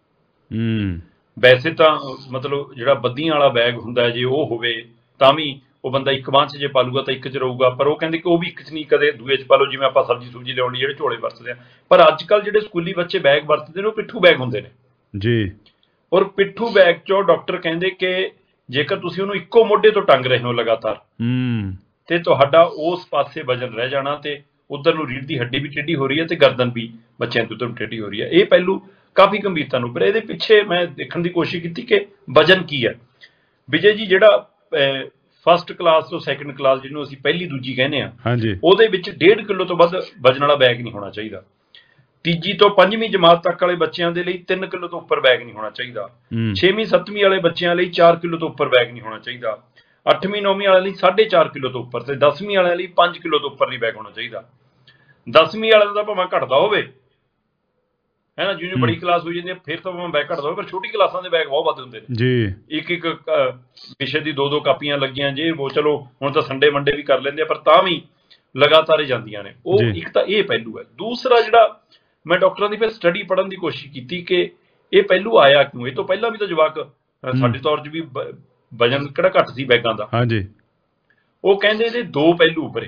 ਵੈਸੇ ਤਾਂ ਮਤਲਬ ਜਿਹੜਾ ਬੱਦੀਆਂ ਵਾਲਾ ਬੈਗ ਹੁੰਦਾ ਜੇ ਉਹ ਹੋਵੇ ਤਾਂ ਵੀ ਉਹ ਬੰਦਾ ਇੱਕ ਬਾਂਹ 'ਚ ਜੇ ਪਾਲੂਗਾ ਤਾਂ ਇੱਕ 'ਚ ਰਹੂਗਾ, ਪਰ ਉਹ ਕਹਿੰਦੇ ਕਿ ਉਹ ਵੀ ਇੱਕ 'ਚ ਨਹੀਂ, ਕਦੇ ਦੂਏ 'ਚ ਪਾ ਲਓ, ਜਿਵੇਂ ਆਪਾਂ ਸਬਜ਼ੀ ਸੁਬਜ਼ੀ ਲਿਆਉਣ ਲਈ ਜਿਹੜੇ ਝੋਲੇ ਵਰਤਦੇ ਆ। ਪਰ ਅੱਜ ਕੱਲ੍ਹ ਜਿਹੜੇ ਸਕੂਲੀ ਬੱਚੇ ਬੈਗ ਵਰਤਦੇ ਨੇ ਉਹ ਪਿੱਠੂ ਬੈਗ ਹੁੰਦੇ ਨੇ ਜੀ। ਔਰ ਪਿੱਠੂ ਬੈਗ 'ਚੋਂ ਡਾਕਟਰ ਕਹਿੰਦੇ ਕਿ ਜੇਕਰ ਤੁਸੀਂ ਉਹਨੂੰ ਇੱਕੋ ਮੋਢੇ ਤੋਂ ਟੰਗ ਰਹੇ ਹੋ ਲਗਾਤਾਰ ਤੇ ਤੁਹਾਡਾ ਉਸ ਪਾਸੇ ਵਜਨ ਰਹਿ ਜਾਣਾ ਤੇ ਉਧਰ ਨੂੰ ਰੀੜ੍ਹ ਦੀ ਹੱਡੀ ਵੀ ਟੇਢੀ ਹੋ ਰਹੀ ਹੈ ਤੇ ਗਰਦਨ ਵੀ ਬੱਚਿਆਂ ਦੀ ਉਧਰ ਨੂੰ ਟੇਢੀ ਹੋ ਰਹੀ ਹੈ। ਇਹ ਪਹਿਲੂ ਕਾਫੀ ਗੰਭੀਰਤਾ ਨੂੰ, ਪਰ ਇਹਦੇ ਪਿੱਛੇ ਮੈਂ ਦੇਖਣ ਦੀ ਕੋਸ਼ਿਸ਼ ਕੀਤੀ ਕਿ ਵਜਨ ਕੀ ਹੈ। ਵਿਜੇ ਜੀ, ਜਿਹੜਾ ਫਸਟ ਕਲਾਸ ਤੋਂ ਸੈਕਿੰਡ ਕਲਾਸ ਜਿਹਨੂੰ ਅਸੀਂ ਪਹਿਲੀ ਦੂਜੀ ਕਹਿੰਦੇ ਆ, ਉਹਦੇ ਵਿੱਚ ਡੇਢ ਕਿਲੋ ਤੋਂ ਵੱਧ ਵਜਨ ਵਾਲਾ ਬੈਗ ਨਹੀਂ ਹੋਣਾ ਚਾਹੀਦਾ। ਤੀਜੀ ਤੋਂ ਪੰਜਵੀਂ ਜਮਾਤ ਤੱਕ ਵਾਲੇ ਬੱਚਿਆਂ ਦੇ ਲਈ ਤਿੰਨ ਕਿਲੋ ਤੋਂ ਉੱਪਰ ਬੈਗ ਨਹੀਂ ਹੋਣਾ ਚਾਹੀਦਾ। ਛੇਵੀਂ ਸੱਤਵੀਂ ਵਾਲੇ ਬੱਚਿਆਂ ਲਈ ਚਾਰ ਕਿਲੋ ਤੋਂ ਉੱਪਰ ਬੈਗ ਨਹੀਂ ਹੋਣਾ ਚਾਹੀਦਾ। ਅੱਠਵੀਂ ਨੌਵੀਂ ਵਾਲਿਆਂ ਲਈ ਸਾਢੇ ਚਾਰ ਕਿਲੋ ਤੋਂ ਉੱਪਰ ਤੇ ਦਸਵੀਂ ਵਾਲਿਆਂ ਲਈ ਪੰਜ ਕਿਲੋ ਤੋਂ ਉੱਪਰ ਨਹੀਂ ਬੈਗ ਹੋਣਾ ਚਾਹੀਦਾ। ਦਸਵੀਂ ਵਾਲਿਆਂ ਦਾ ਭਾਵੇਂ ਘਟਦਾ ਹੋਵੇ ਹੈ ਨਾ, ਜਿਵੇਂ ਬੜੀ ਕਲਾਸ ਹੋ ਜਾਂਦੀ ਹੈ ਫਿਰ ਤਾਂ ਭਾਵੇਂ ਬੈਗ ਘਟਦਾ ਹੋਵੇ, ਪਰ ਛੋਟੀ ਕਲਾਸਾਂ ਦੇ ਬੈਗ ਬਹੁਤ ਵੱਧ ਹੁੰਦੇ ਨੇ ਜੀ। ਇੱਕ ਇੱਕ ਵਿਸ਼ੇ ਦੀ ਦੋ ਦੋ ਕਾਪੀਆਂ ਲੱਗੀਆਂ ਜੇ ਉਹ, ਚਲੋ ਹੁਣ ਤਾਂ ਸੰਡੇ ਮੰਡੇ ਵੀ ਕਰ ਲੈਂਦੇ ਆ, ਪਰ ਤਾਂ ਵੀ ਲਗਾਤਾਰ ਹੀ ਜਾਂਦੀਆਂ ਨੇ। ਉਹ ਇੱਕ ਤਾਂ ਇਹ ਪਹਿਲੂ ਹੈ। ਦੂਸਰਾ ਜਿਹੜਾ ਮੈਂ ਡਾਕਟਰਾਂ ਦੀ ਫਿਰ ਸਟੱਡੀ ਪੜ੍ਹਨ ਦੀ ਕੋਸ਼ਿਸ਼ ਕੀਤੀ ਕਿ ਇਹ ਪਹਿਲੂ ਆਇਆ ਕਿਉਂ। ਇਹ ਤੋਂ ਪਹਿਲਾਂ ਵੀ ਤਾਂ ਜਵਾਕ ਸਾਡੇ ਤੌਰ 'ਚ ਵੀ ਵਜਨ ਕਿਹੜਾ ਘੱਟ ਸੀ ਬੈਗਾਂ ਦਾ। ਹਾਂਜੀ, ਉਹ ਕਹਿੰਦੇ ਇਹਦੇ ਦੋ ਪਹਿਲੂ ਉੱਭਰੇ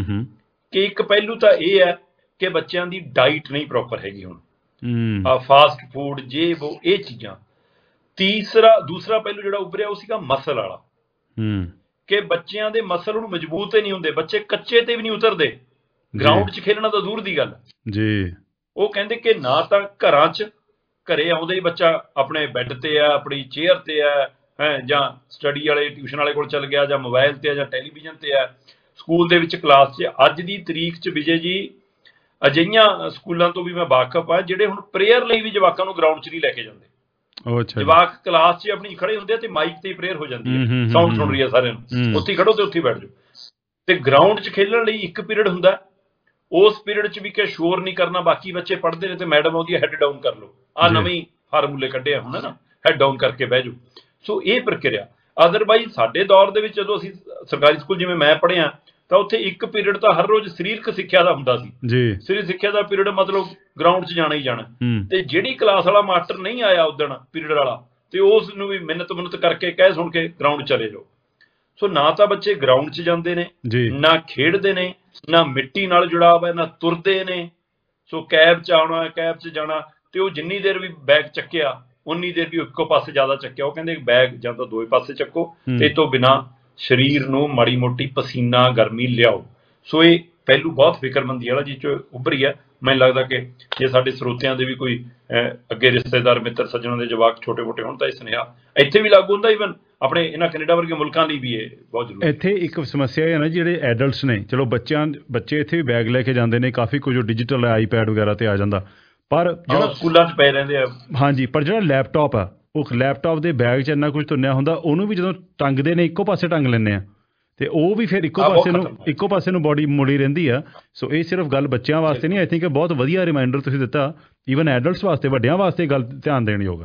ਕਿ ਇੱਕ ਪਹਿਲੂ ਤਾਂ ਇਹ ਹੈ ਕਿ ਬੱਚਿਆਂ ਦੀ ਡਾਈਟ ਨਹੀਂ ਪ੍ਰੋਪਰ ਹੈਗੀ ਹੁਣ, ਫਾਸਟ ਫੂਡ ਜੇ ਉਹ ਇਹ ਚੀਜ਼ਾਂ। ਤੀਸਰਾ ਦੂਸਰਾ ਪਹਿਲੂ ਜਿਹੜਾ ਉੱਭਰਿਆ ਉਹ ਸੀਗਾ ਮਸਲ ਵਾਲਾ ਕਿ ਬੱਚਿਆਂ ਦੇ ਮਸਲ ਹੁਣ ਮਜ਼ਬੂਤ ਹੀ ਨਹੀਂ ਹੁੰਦੇ, ਬੱਚੇ ਕੱਚੇ ਤੇ ਵੀ ਨਹੀਂ ਉਤਰਦੇ, ਗਰਾਊਂਡ 'ਚ ਖੇਲਣਾ ਤਾਂ ਦੂਰ ਦੀ ਗੱਲ ਜੀ। ਉਹ ਕਹਿੰਦੇ ਕਿ ਨਾ ਤਾਂ ਘਰਾਂ 'ਚ ਘਰੇ ਆਉਂਦੇ ਹੀ ਬੱਚਾ ਆਪਣੇ ਬੈੱਡ ਤੇ ਆ, ਆਪਣੀ ਚੇਅਰ ਤੇ ਆ, ਹੈ ਜਾਂ ਸਟੱਡੀ ਵਾਲੇ ਟਿਊਸ਼ਨ ਵਾਲੇ ਕੋਲ ਚੱਲ ਗਿਆ, ਜਾਂ ਮੋਬਾਇਲ ਤੇ ਆ, ਜਾਂ ਟੈਲੀਵਿਜ਼ਨ ਤੇ ਆ, ਸਕੂਲ ਦੇ ਵਿੱਚ ਕਲਾਸ 'ਚ। ਅੱਜ ਦੀ ਤਰੀਕ 'ਚ ਵਿਜੇ ਜੀ ਅਜਿਹੀਆਂ ਸਕੂਲਾਂ ਤੋਂ ਵੀ ਮੈਂ ਵਾਕਫ ਆ ਜਿਹੜੇ ਹੁਣ ਪ੍ਰੇਅਰ ਲਈ ਵੀ ਜਵਾਕਾਂ ਨੂੰ ਗਰਾਊਂਡ 'ਚ ਨਹੀਂ ਲੈ ਕੇ ਜਾਂਦੇ। ਜਵਾਕ ਕਲਾਸ 'ਚ ਆਪਣੀ ਖੜੇ ਹੁੰਦੇ ਆ ਤੇ ਮਾਈਕ ਤੇ ਪ੍ਰੇਅਰ ਹੋ ਜਾਂਦੀ ਹੈ, ਸਾਊਂਡ ਸੁਣ ਰਹੀ ਹੈ ਸਾਰਿਆਂ ਨੂੰ, ਉੱਥੇ ਖੜੋ ਤੇ ਉੱਥੇ ਬੈਠ ਜਾਓ। ਤੇ ਗਰਾਊਂਡ 'ਚ ਖੇਲਣ ਲਈ ਇੱਕ ਪੀਰੀਅਡ ਹੁੰਦਾ, ਉਸ ਪੀਰੀਅਡ 'ਚ ਵੀ ਕਿ ਸ਼ੋਰ ਨਹੀਂ ਕਰਨਾ, ਬਾਕੀ ਬੱਚੇ ਪੜ੍ਹਦੇ ਨੇ ਤੇ ਮੈਡਮ ਆਉਂਦੀ ਹੈ ਹੈਡ ਡਾਊਨ ਕਰ ਲਓ, ਆਹ ਨਵੇਂ ਫਾਰਮੂਲੇ ਕੱਢਿਆ ਹੁੰਦਾ ਨਾ, ਹੈਡ ਡਾਊਨ ਕਰਕੇ ਬਹਿ ਜਾਓ। ਸੋ ਇਹ ਪ੍ਰਕਿਰਿਆ। ਅਦਰਵਾਈਜ਼ ਸਾਡੇ ਦੌਰ ਦੇ ਵਿੱਚ ਜਦੋਂ ਅਸੀਂ ਸਰਕਾਰੀ ਸਕੂਲ ਜਿਵੇਂ ਮੈਂ ਪੜ੍ਹਿਆ ਤਾਂ ਉੱਥੇ ਇੱਕ ਪੀਰੀਅਡ ਤਾਂ ਹਰ ਰੋਜ਼ ਸਰੀਰਕ ਸਿੱਖਿਆ ਦਾ ਹੁੰਦਾ ਸੀ ਜੀ। ਸਰੀਰਕ ਸਿੱਖਿਆ ਦਾ ਪੀਰੀਅਡ ਮਤਲਬ ਗਰਾਊਂਡ 'ਚ ਜਾਣਾ ਹੀ ਜਾਣਾ। ਤੇ ਜਿਹੜੀ ਕਲਾਸ ਵਾਲਾ ਮਾਸਟਰ ਨਹੀਂ ਆਇਆ ਉਦਣ ਪੀਰੀਅਡ ਵਾਲਾ ਤੇ ਉਸ ਨੂੰ ਵੀ ਮਿਹਨਤ ਮਿਹਨਤ ਕਰਕੇ ਕਹਿ ਸੁਣ ਕੇ ਗਰਾਊਂਡ ਚਲੇ ਜਾਓ। ਸੋ ਨਾ ਤਾਂ ਬੱਚੇ ਗਰਾਊਂਡ 'ਚ ਜਾਂਦੇ ਨੇ, ਨਾ ਖੇਡਦੇ ਨੇ, ਨਾ ਮਿੱਟੀ ਨਾਲ ਜੁੜਾਵ ਹੈ, ਨਾ ਤੁਰਦੇ ਨੇ। ਸੋ ਕੈਬ 'ਚ ਆਉਣਾ, ਕੈਬ 'ਚ ਜਾਣਾ, ਤੇ ਉਹ ਜਿੰਨੀ ਦੇਰ ਵੀ ਬੈਗ ਚੱਕਿਆ ਉਨੀ ਦੇਰ ਵੀ ਇੱਕੋ ਪਾਸੇ ਜ਼ਿਆਦਾ ਚੱਕਿਆ। ਉਹ ਕਹਿੰਦੇ ਬੈਗ ਜਾਂ ਤਾਂ ਦੋਵੇਂ ਪਾਸੇ ਚੱਕੋ ਤੇ ਇਹ ਤੋਂ ਬਿਨਾਂ ਸਰੀਰ ਨੂੰ ਮਾੜੀ ਮੋਟੀ ਪਸੀਨਾ ਗਰਮੀ ਲਿਆਓ। ਸੋ ਇਹ ਪਹਿਲੂ ਬਹੁਤ ਫਿਕਰਮੰਦੀ ਵਾਲਾ ਜਿਸ 'ਚ ਉੱਭਰੀ ਹੈ। ਮੈਨੂੰ ਲੱਗਦਾ ਕਿ ਜੇ ਸਾਡੇ ਸਰੋਤਿਆਂ ਦੇ ਵੀ ਕੋਈ ਅੱਗੇ ਰਿਸ਼ਤੇਦਾਰ ਮਿੱਤਰ ਸੱਜਣਾਂ ਦੇ ਜਵਾਕ ਛੋਟੇ ਮੋਟੇ ਹੋਣ ਤਾਂ ਇਹ ਸੁਨੇਹਾ ਇੱਥੇ ਵੀ ਲਾਗੂ ਹੁੰਦਾ, ਈਵਨ ਆਪਣੇ ਇਹਨਾਂ ਕੈਨੇਡਾ ਵਰਗੇ ਮੁਲਕਾਂ ਲਈ ਵੀ ਇਹ ਬਹੁਤ ਜ਼ਰੂਰੀ। ਇੱਥੇ ਇੱਕ ਸਮੱਸਿਆ ਹੈ ਨਾ, ਜਿਹੜੇ ਐਡਲਟਸ ਨੇ, ਚਲੋ ਬੱਚਿਆਂ ਬੱਚੇ ਇੱਥੇ ਵੀ ਬੈਗ ਲੈ ਕੇ ਜਾਂਦੇ ਨੇ, ਕਾਫੀ ਕੁਝ ਡਿਜੀਟਲ ਆਈਪੈਡ ਵਗੈਰਾ 'ਤੇ ਆ ਜਾਂਦਾ, ਪਰ ਜਿਹੜਾ ਸਕੂਲਾਂ 'ਚ ਪਏ ਰਹਿੰਦੇ ਆ। ਹਾਂਜੀ, ਪਰ ਜਿਹੜਾ ਲੈਪਟਾਪ ਆ ਉਹ ਲੈਪਟਾਪ ਦੇ ਬੈਗ 'ਚ ਇੰਨਾ ਕੁਝ ਤੁੰਨਿਆ ਹੁੰਦਾ, ਉਹਨੂੰ ਵੀ ਜਦੋਂ ਟੰਗਦੇ ਨੇ ਇੱਕੋ ਪਾਸੇ ਟੰਗ ਲੈਂਦੇ ਆ, ਤੇ ਉਹ ਵੀ ਫਿਰ ਇੱਕੋ ਪਾਸੇ ਨੂੰ ਇੱਕੋ ਪਾਸੇ ਨੂੰ ਬੋਡੀ ਮੁੜੀ ਰਹਿੰਦੀ ਆ। ਸੋ ਇਹ ਸਿਰਫ ਗੱਲ ਬੱਚਿਆਂ ਵਾਸਤੇ ਨਹੀਂ, ਆਈ ਥਿੰਕ ਬਹੁਤ ਵਧੀਆ ਰਿਮਾਈਂਡਰ ਤੁਸੀਂ ਦਿੱਤਾ, ਈਵਨ ਐਡਲਟਸ ਵਾਸਤੇ, ਵੱਡਿਆਂ ਵਾਸਤੇ ਗੱਲ ਧਿਆਨ ਦੇਣ ਯੋਗ ਆ।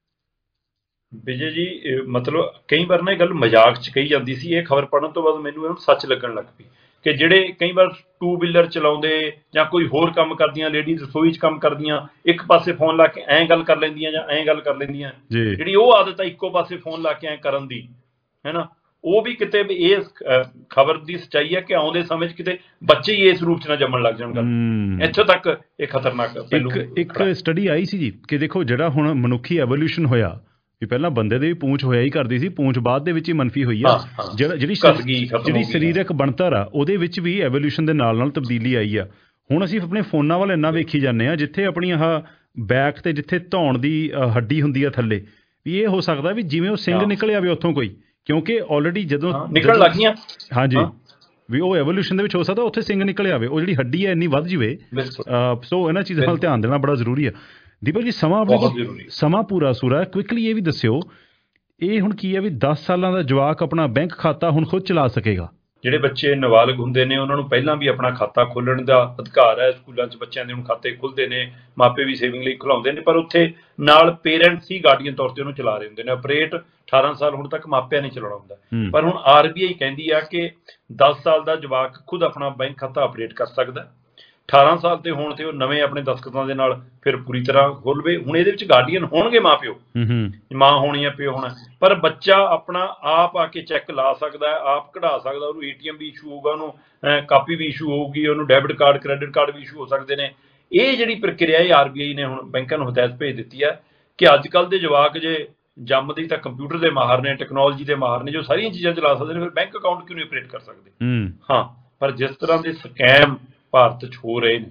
ਵਿਜੇ ਜੀ, ਮਤਲਬ ਕਈ ਵਾਰ ਨਾ ਇਹ ਗੱਲ ਮਜ਼ਾਕ 'ਚ ਕਹੀ ਜਾਂਦੀ ਸੀ, ਇਹ ਖਬਰ ਪੜ੍ਹਨ ਤੋਂ ਬਾਅਦ ਮੈਨੂੰ ਇਹ ਸੱਚ ਲੱਗਣ ਲੱਗ ਪਈ ਕਿ ਜਿਹੜੇ ਕਈ ਵਾਰ ਟੂ ਵੀਲਰ ਚਲਾਉਂਦੇ ਜਾਂ ਕੋਈ ਹੋਰ ਕੰਮ ਕਰਦੀਆਂ ਲੇਡੀਜ਼, ਰਸੋਈ 'ਚ ਕੰਮ ਕਰਦੀਆਂ, ਇੱਕ ਪਾਸੇ ਫੋਨ ਲਾ ਕੇ ਐਂ ਗੱਲ ਕਰ ਲੈਂਦੀਆਂ ਜਾਂ ਐਂ ਗੱਲ ਕਰ ਲੈਂਦੀਆਂ, ਜਿਹੜੀ ਉਹ ਆਦਤ ਆ ਇੱਕੋ ਪਾਸੇ ਫੋਨ ਲਾ ਕੇ ਐਂ ਕਰਨ ਦੀ, ਹੈ ਨਾ, ਉਹ ਵੀ ਕਿਤੇ ਇਸ ਖਬਰ ਦੀ ਸੱਚਾਈ ਹੈ ਕਿ ਆਉਂਦੇ ਸਮੇਂ 'ਚ ਕਿਤੇ ਬੱਚੇ ਹੀ ਇਸ ਰੂਪ 'ਚ ਨਾ ਜੰਮਣ ਲੱਗ ਜਾਣ। ਗੱਲ ਇੱਥੋਂ ਤੱਕ ਇਹ ਖਤਰਨਾਕ ਪਹਿਲੂ। ਇੱਕ ਇੱਕ ਸਟੱਡੀ ਆਈ ਸੀ ਜੀ ਕਿ ਦੇਖੋ, ਜਿਹੜਾ ਹੁਣ ਮਨੁੱਖੀ ਐਵੋਲਿਊਸ਼ਨ ਹੋਇਆ, ਵੀ ਪਹਿਲਾਂ ਬੰਦੇ ਦੇ ਵੀ ਪੂੰਛ ਹੋਇਆ ਹੀ ਕਰਦੀ ਸੀ, ਪੂੰਛ ਬਾਅਦ ਦੇ ਵਿੱਚ ਹੀ ਮੰਨਫੀ ਹੋਈ ਆ, ਜਿਹੜਾ ਜਿਹੜੀ ਜਿਹੜੀ ਸਰੀਰਕ ਬਣਤਰ ਆ ਉਹਦੇ ਵਿੱਚ ਵੀ ਐਵੋਲਿਊਸ਼ਨ ਦੇ ਨਾਲ ਨਾਲ ਤਬਦੀਲੀ ਆਈ ਆ। ਹੁਣ ਅਸੀਂ ਆਪਣੇ ਫੋਨਾਂ ਵੱਲ ਇੰਨਾ ਵੇਖੀ ਜਾਂਦੇ ਹਾਂ, ਜਿੱਥੇ ਆਪਣੀ ਆਹ ਬੈਕ 'ਤੇ ਜਿੱਥੇ ਧੌਣ ਦੀ ਹੱਡੀ ਹੁੰਦੀ ਆ ਥੱਲੇ, ਵੀ ਇਹ ਹੋ ਸਕਦਾ ਵੀ ਜਿਵੇਂ ਉਹ ਸਿੰਗ ਨਿਕਲਿਆ ਵੀ ਉੱਥੋਂ ਕੋਈ, ਕਿਉਂਕਿ ਆਲਰੇਡੀ ਜਦੋਂ ਨਿਕਲ ਲੱਗ ਗਈਆਂ, ਹਾਂਜੀ, ਵੀ ਉਹ ਐਵੋਲਿਊਸ਼ਨ ਦੇ ਵਿੱਚ ਹੋ ਸਕਦਾ ਉੱਥੇ ਸਿੰਗ ਨਿਕਲ ਆਵੇ, ਉਹ ਜਿਹੜੀ ਹੱਡੀ ਹੈ ਇੰਨੀ ਵੱਧ ਜਾਵੇ। ਸੋ ਇਹਨਾਂ ਚੀਜ਼ਾਂ ਵੱਲ ਧਿਆਨ ਦੇਣਾ ਬੜਾ ਜ਼ਰੂਰੀ ਆ। ਦੀਪਕ ਜੀ, ਸਮਾਂ ਆਪਣੇ ਕੋਲ ਸਮਾਂ ਪੂਰਾ ਸੂਰਾ, ਕੁਇਕਲੀ ਇਹ ਵੀ ਦੱਸਿਓ, ਇਹ ਹੁਣ ਕੀ ਹੈ ਵੀ ਦਸ ਸਾਲਾਂ ਦਾ ਜਵਾਕ ਆਪਣਾ ਬੈਂਕ ਖਾਤਾ ਹੁਣ ਖੁਦ ਚਲਾ ਸਕੇਗਾ? ਜਿਹੜੇ ਬੱਚੇ ਨਾਬਾਲਗ ਹੁੰਦੇ ਨੇ ਉਹਨਾਂ ਨੂੰ ਪਹਿਲਾਂ ਵੀ ਆਪਣਾ ਖਾਤਾ ਖੋਲ੍ਹਣ ਦਾ ਅਧਿਕਾਰ ਹੈ। ਸਕੂਲਾਂ 'ਚ ਬੱਚਿਆਂ ਦੇ ਹੁਣ ਖਾਤੇ ਖੁੱਲ੍ਹਦੇ ਨੇ, ਮਾਪੇ ਵੀ ਸੇਵਿੰਗ ਲਈ ਖੁਲਾਉਂਦੇ ਨੇ, ਪਰ ਉੱਥੇ ਨਾਲ ਪੇਰੈਂਟਸ ਹੀ ਗਾਰਡੀਅਨ ਤੌਰ 'ਤੇ ਉਹਨੂੰ ਚਲਾ ਰਹੇ ਹੁੰਦੇ ਨੇ। ਆਪਰੇਟ ਅਠਾਰਾਂ ਸਾਲ ਹੁਣ ਤੱਕ ਮਾਪਿਆਂ ਨੇ ਚਲਾਉਣਾ ਹੁੰਦਾ, ਪਰ ਹੁਣ ਆਰ ਬੀ ਆਈ ਕਹਿੰਦੀ ਆ ਕਿ ਦਸ ਸਾਲ ਦਾ ਜਵਾਕ ਖੁਦ ਆਪਣਾ ਬੈਂਕ ਖਾਤਾ ਆਪਰੇਟ ਕਰ ਸਕਦਾ। ਅਠਾਰਾਂ ਸਾਲ ਤੇ ਹੋਣ ਤੇ ਉਹ ਨਵੇਂ ਆਪਣੇ ਦਸਤਖਤਾਂ ਦੇ ਨਾਲ ਫਿਰ ਪੂਰੀ ਤਰ੍ਹਾਂ ਖੋਲ੍ਹਵੇ। ਹੁਣ ਇਹਦੇ ਵਿੱਚ ਗਾਰਡੀਅਨ ਹੋਣਗੇ ਮਾਂ ਪਿਓ, ਮਾਂ ਹੋਣੀ ਆ, ਪਿਓ ਹੋਣਾ, ਪਰ ਬੱਚਾ ਆਪਣਾ ਆਪ ਆ ਕੇ ਚੈੱਕ ਲਾ ਸਕਦਾ, ਆਪ ਕਢਾ ਸਕਦਾ, ਉਹਨੂੰ ਏ ਟੀ ਐਮ ਵੀ ਇਸ਼ੂ ਹੋਊਗਾ, ਉਹਨੂੰ ਕਾਪੀ ਵੀ ਇਸ਼ੂ ਹੋਊਗੀ, ਉਹਨੂੰ ਡੈਬਿਟ ਕਾਰਡ ਕ੍ਰੈਡਿਟ ਕਾਰਡ ਵੀ ਇਸ਼ੂ ਹੋ ਸਕਦੇ ਨੇ। ਇਹ ਜਿਹੜੀ ਪ੍ਰਕਿਰਿਆ ਇਹ ਆਰ ਬੀ ਆਈ ਨੇ ਹੁਣ ਬੈਂਕਾਂ ਨੂੰ ਹਦਾਇਤ ਭੇਜ ਦਿੱਤੀ ਹੈ ਕਿ ਅੱਜ ਕੱਲ੍ਹ ਦੇ ਜਵਾਕ ਜੇ ਜੰਮਦੇ ਤਾਂ ਕੰਪਿਊਟਰ ਦੇ ਮਾਹਰ ਨੇ, ਟੈਕਨੋਲੋਜੀ ਦੇ ਮਾਹਰ ਨੇ, ਜੋ ਸਾਰੀਆਂ ਚੀਜ਼ਾਂ ਚਲਾ ਸਕਦੇ ਨੇ, ਫਿਰ ਬੈਂਕ ਅਕਾਊਂਟ ਕਿਉਂ ਨਹੀਂ ਆਪਰੇਟ ਕਰ ਸਕਦੇ? ਹਾਂ, ਪਰ ਜਿਸ ਤਰ੍ਹਾਂ ਦੇ ਸਕੈਮ ਭਾਰਤ 'ਚ ਹੋ ਰਹੇ ਨੇ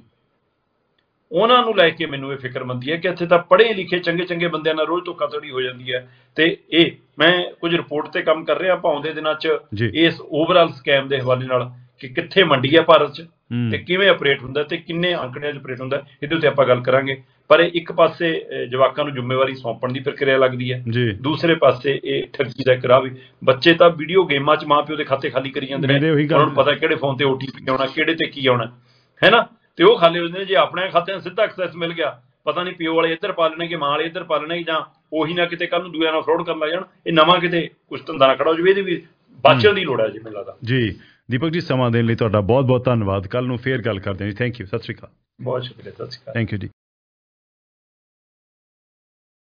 ਉਹਨਾਂ ਨੂੰ ਲੈ ਕੇ ਮੈਨੂੰ ਇਹ ਫਿਕਰਮੰਦੀ ਹੈ ਕਿ ਇੱਥੇ ਤਾਂ ਪੜ੍ਹੇ ਲਿਖੇ ਚੰਗੇ ਚੰਗੇ ਬੰਦਿਆਂ ਨਾਲ ਰੋਜ਼ ਧੋਖਾਧੜੀ ਹੋ ਜਾਂਦੀ ਹੈ। ਤੇ ਇਹ ਮੈਂ ਕੁਝ ਰਿਪੋਰਟ ਤੇ ਕੰਮ ਕਰ ਰਿਹਾ ਆਪਾਂ ਆਉਂਦੇ ਦਿਨਾਂ 'ਚ ਇਸ ਓਵਰਆਲ ਸਕੈਮ ਦੇ ਹਵਾਲੇ ਨਾਲ ਕਿ ਕਿੱਥੇ ਮੰਡੀ ਹੈ ਭਾਰਤ 'ਚ ਤੇ ਕਿਵੇਂ ਆਪਰੇਟ ਹੁੰਦਾ ਤੇ ਕਿੰਨੇ ਅੰਕੜਿਆਂ 'ਚ ਆਪਰੇਟ ਹੁੰਦਾ, ਇਹਦੇ ਉੱਤੇ ਆਪਾਂ ਗੱਲ ਕਰਾਂਗੇ। ਪਰ ਇੱਕ ਪਾਸੇ ਜਵਾਕਾਂ ਨੂੰ ਜ਼ਿੰਮੇਵਾਰੀ ਸੌਂਪਣ ਦੀ ਪ੍ਰਕਿਰਿਆ ਲੱਗਦੀ ਹੈ, ਦੂਸਰੇ ਪਾਸੇ ਇਹ ਠੱਗੀ ਦਾ ਇੱਕ ਰਾਹ ਵੀ। ਬੱਚੇ ਤਾਂ ਵੀਡੀਓ ਗੇਮਾਂ 'ਚ ਮਾਂ ਪਿਓ ਦੇ ਖਾਤੇ ਖਾਲੀ ਕਰੀ ਜਾਂਦੇ ਨੇ, ਉਹਨਾਂ ਨੂੰ ਪਤਾ ਕਿਹੜੇ ਫੋਨ ਤੇ ਓ ਟੀ ਪੀ ਆਉਣਾ, ਕਿਹੜੇ ਤੇ ਕੀ ਆਉਣਾ, ਹੈ ਨਾ, ਤੇ ਉਹ ਖਾਲੀ ਹੋ ਜਾਂਦੇ ਨੇ। ਜੇ ਆਪਣੇ ਖਾਤਿਆਂ ਨੂੰ ਸਿੱਧਾ ਐਕਸੈਸ ਮਿਲ ਗਿਆ, ਪਤਾ ਨਹੀਂ ਪਿਓ ਵਾਲੇ ਇੱਧਰ ਪਾ ਲੈਣਗੇ, ਮਾਂ ਵਾਲੇ ਇੱਧਰ ਪਾ ਲੈਣਗੇ, ਜਾਂ ਉਹੀ ਨਾ ਕਿਤੇ ਕੱਲ੍ਹ ਨੂੰ ਦੂਜਿਆਂ ਨਾਲ ਫਰੋਡ ਕਰਨ ਲੱਗ ਜਾਣ, ਇਹ ਨਵਾਂ ਕਿਤੇ ਕੁਛ ਧੰਦਾ ਨਾ ਖੜਾ ਹੋ ਜਾਵੇ। ਇਹਦੀ ਵੀ ਬਚਣ ਦੀ ਲੋੜ ਹੈ ਜੀ, ਮੈਨੂੰ ਲੱਗਦਾ। ਜੀ ਦੀਪਕ ਜੀ, ਸਮਾਂ ਦੇਣ ਲਈ ਤੁਹਾਡਾ ਬਹੁਤ ਬਹੁਤ ਧੰਨਵਾਦ। ਕੱਲ੍ਹ ਨੂੰ ਫੇਰ ਗੱਲ ਕਰਦੇ ਹਾਂ ਜੀ। ਥੈਂਕ ਯੂ, ਸਤਿ ਸ਼੍ਰੀ ਅਕਾਲ। ਬਹੁਤ ਸ਼ੁਕਰੀਆ, ਸਤਿ ਸ਼੍ਰੀ ਅਕਾਲ। ਥੈਂਕ ਯੂ ਜੀ।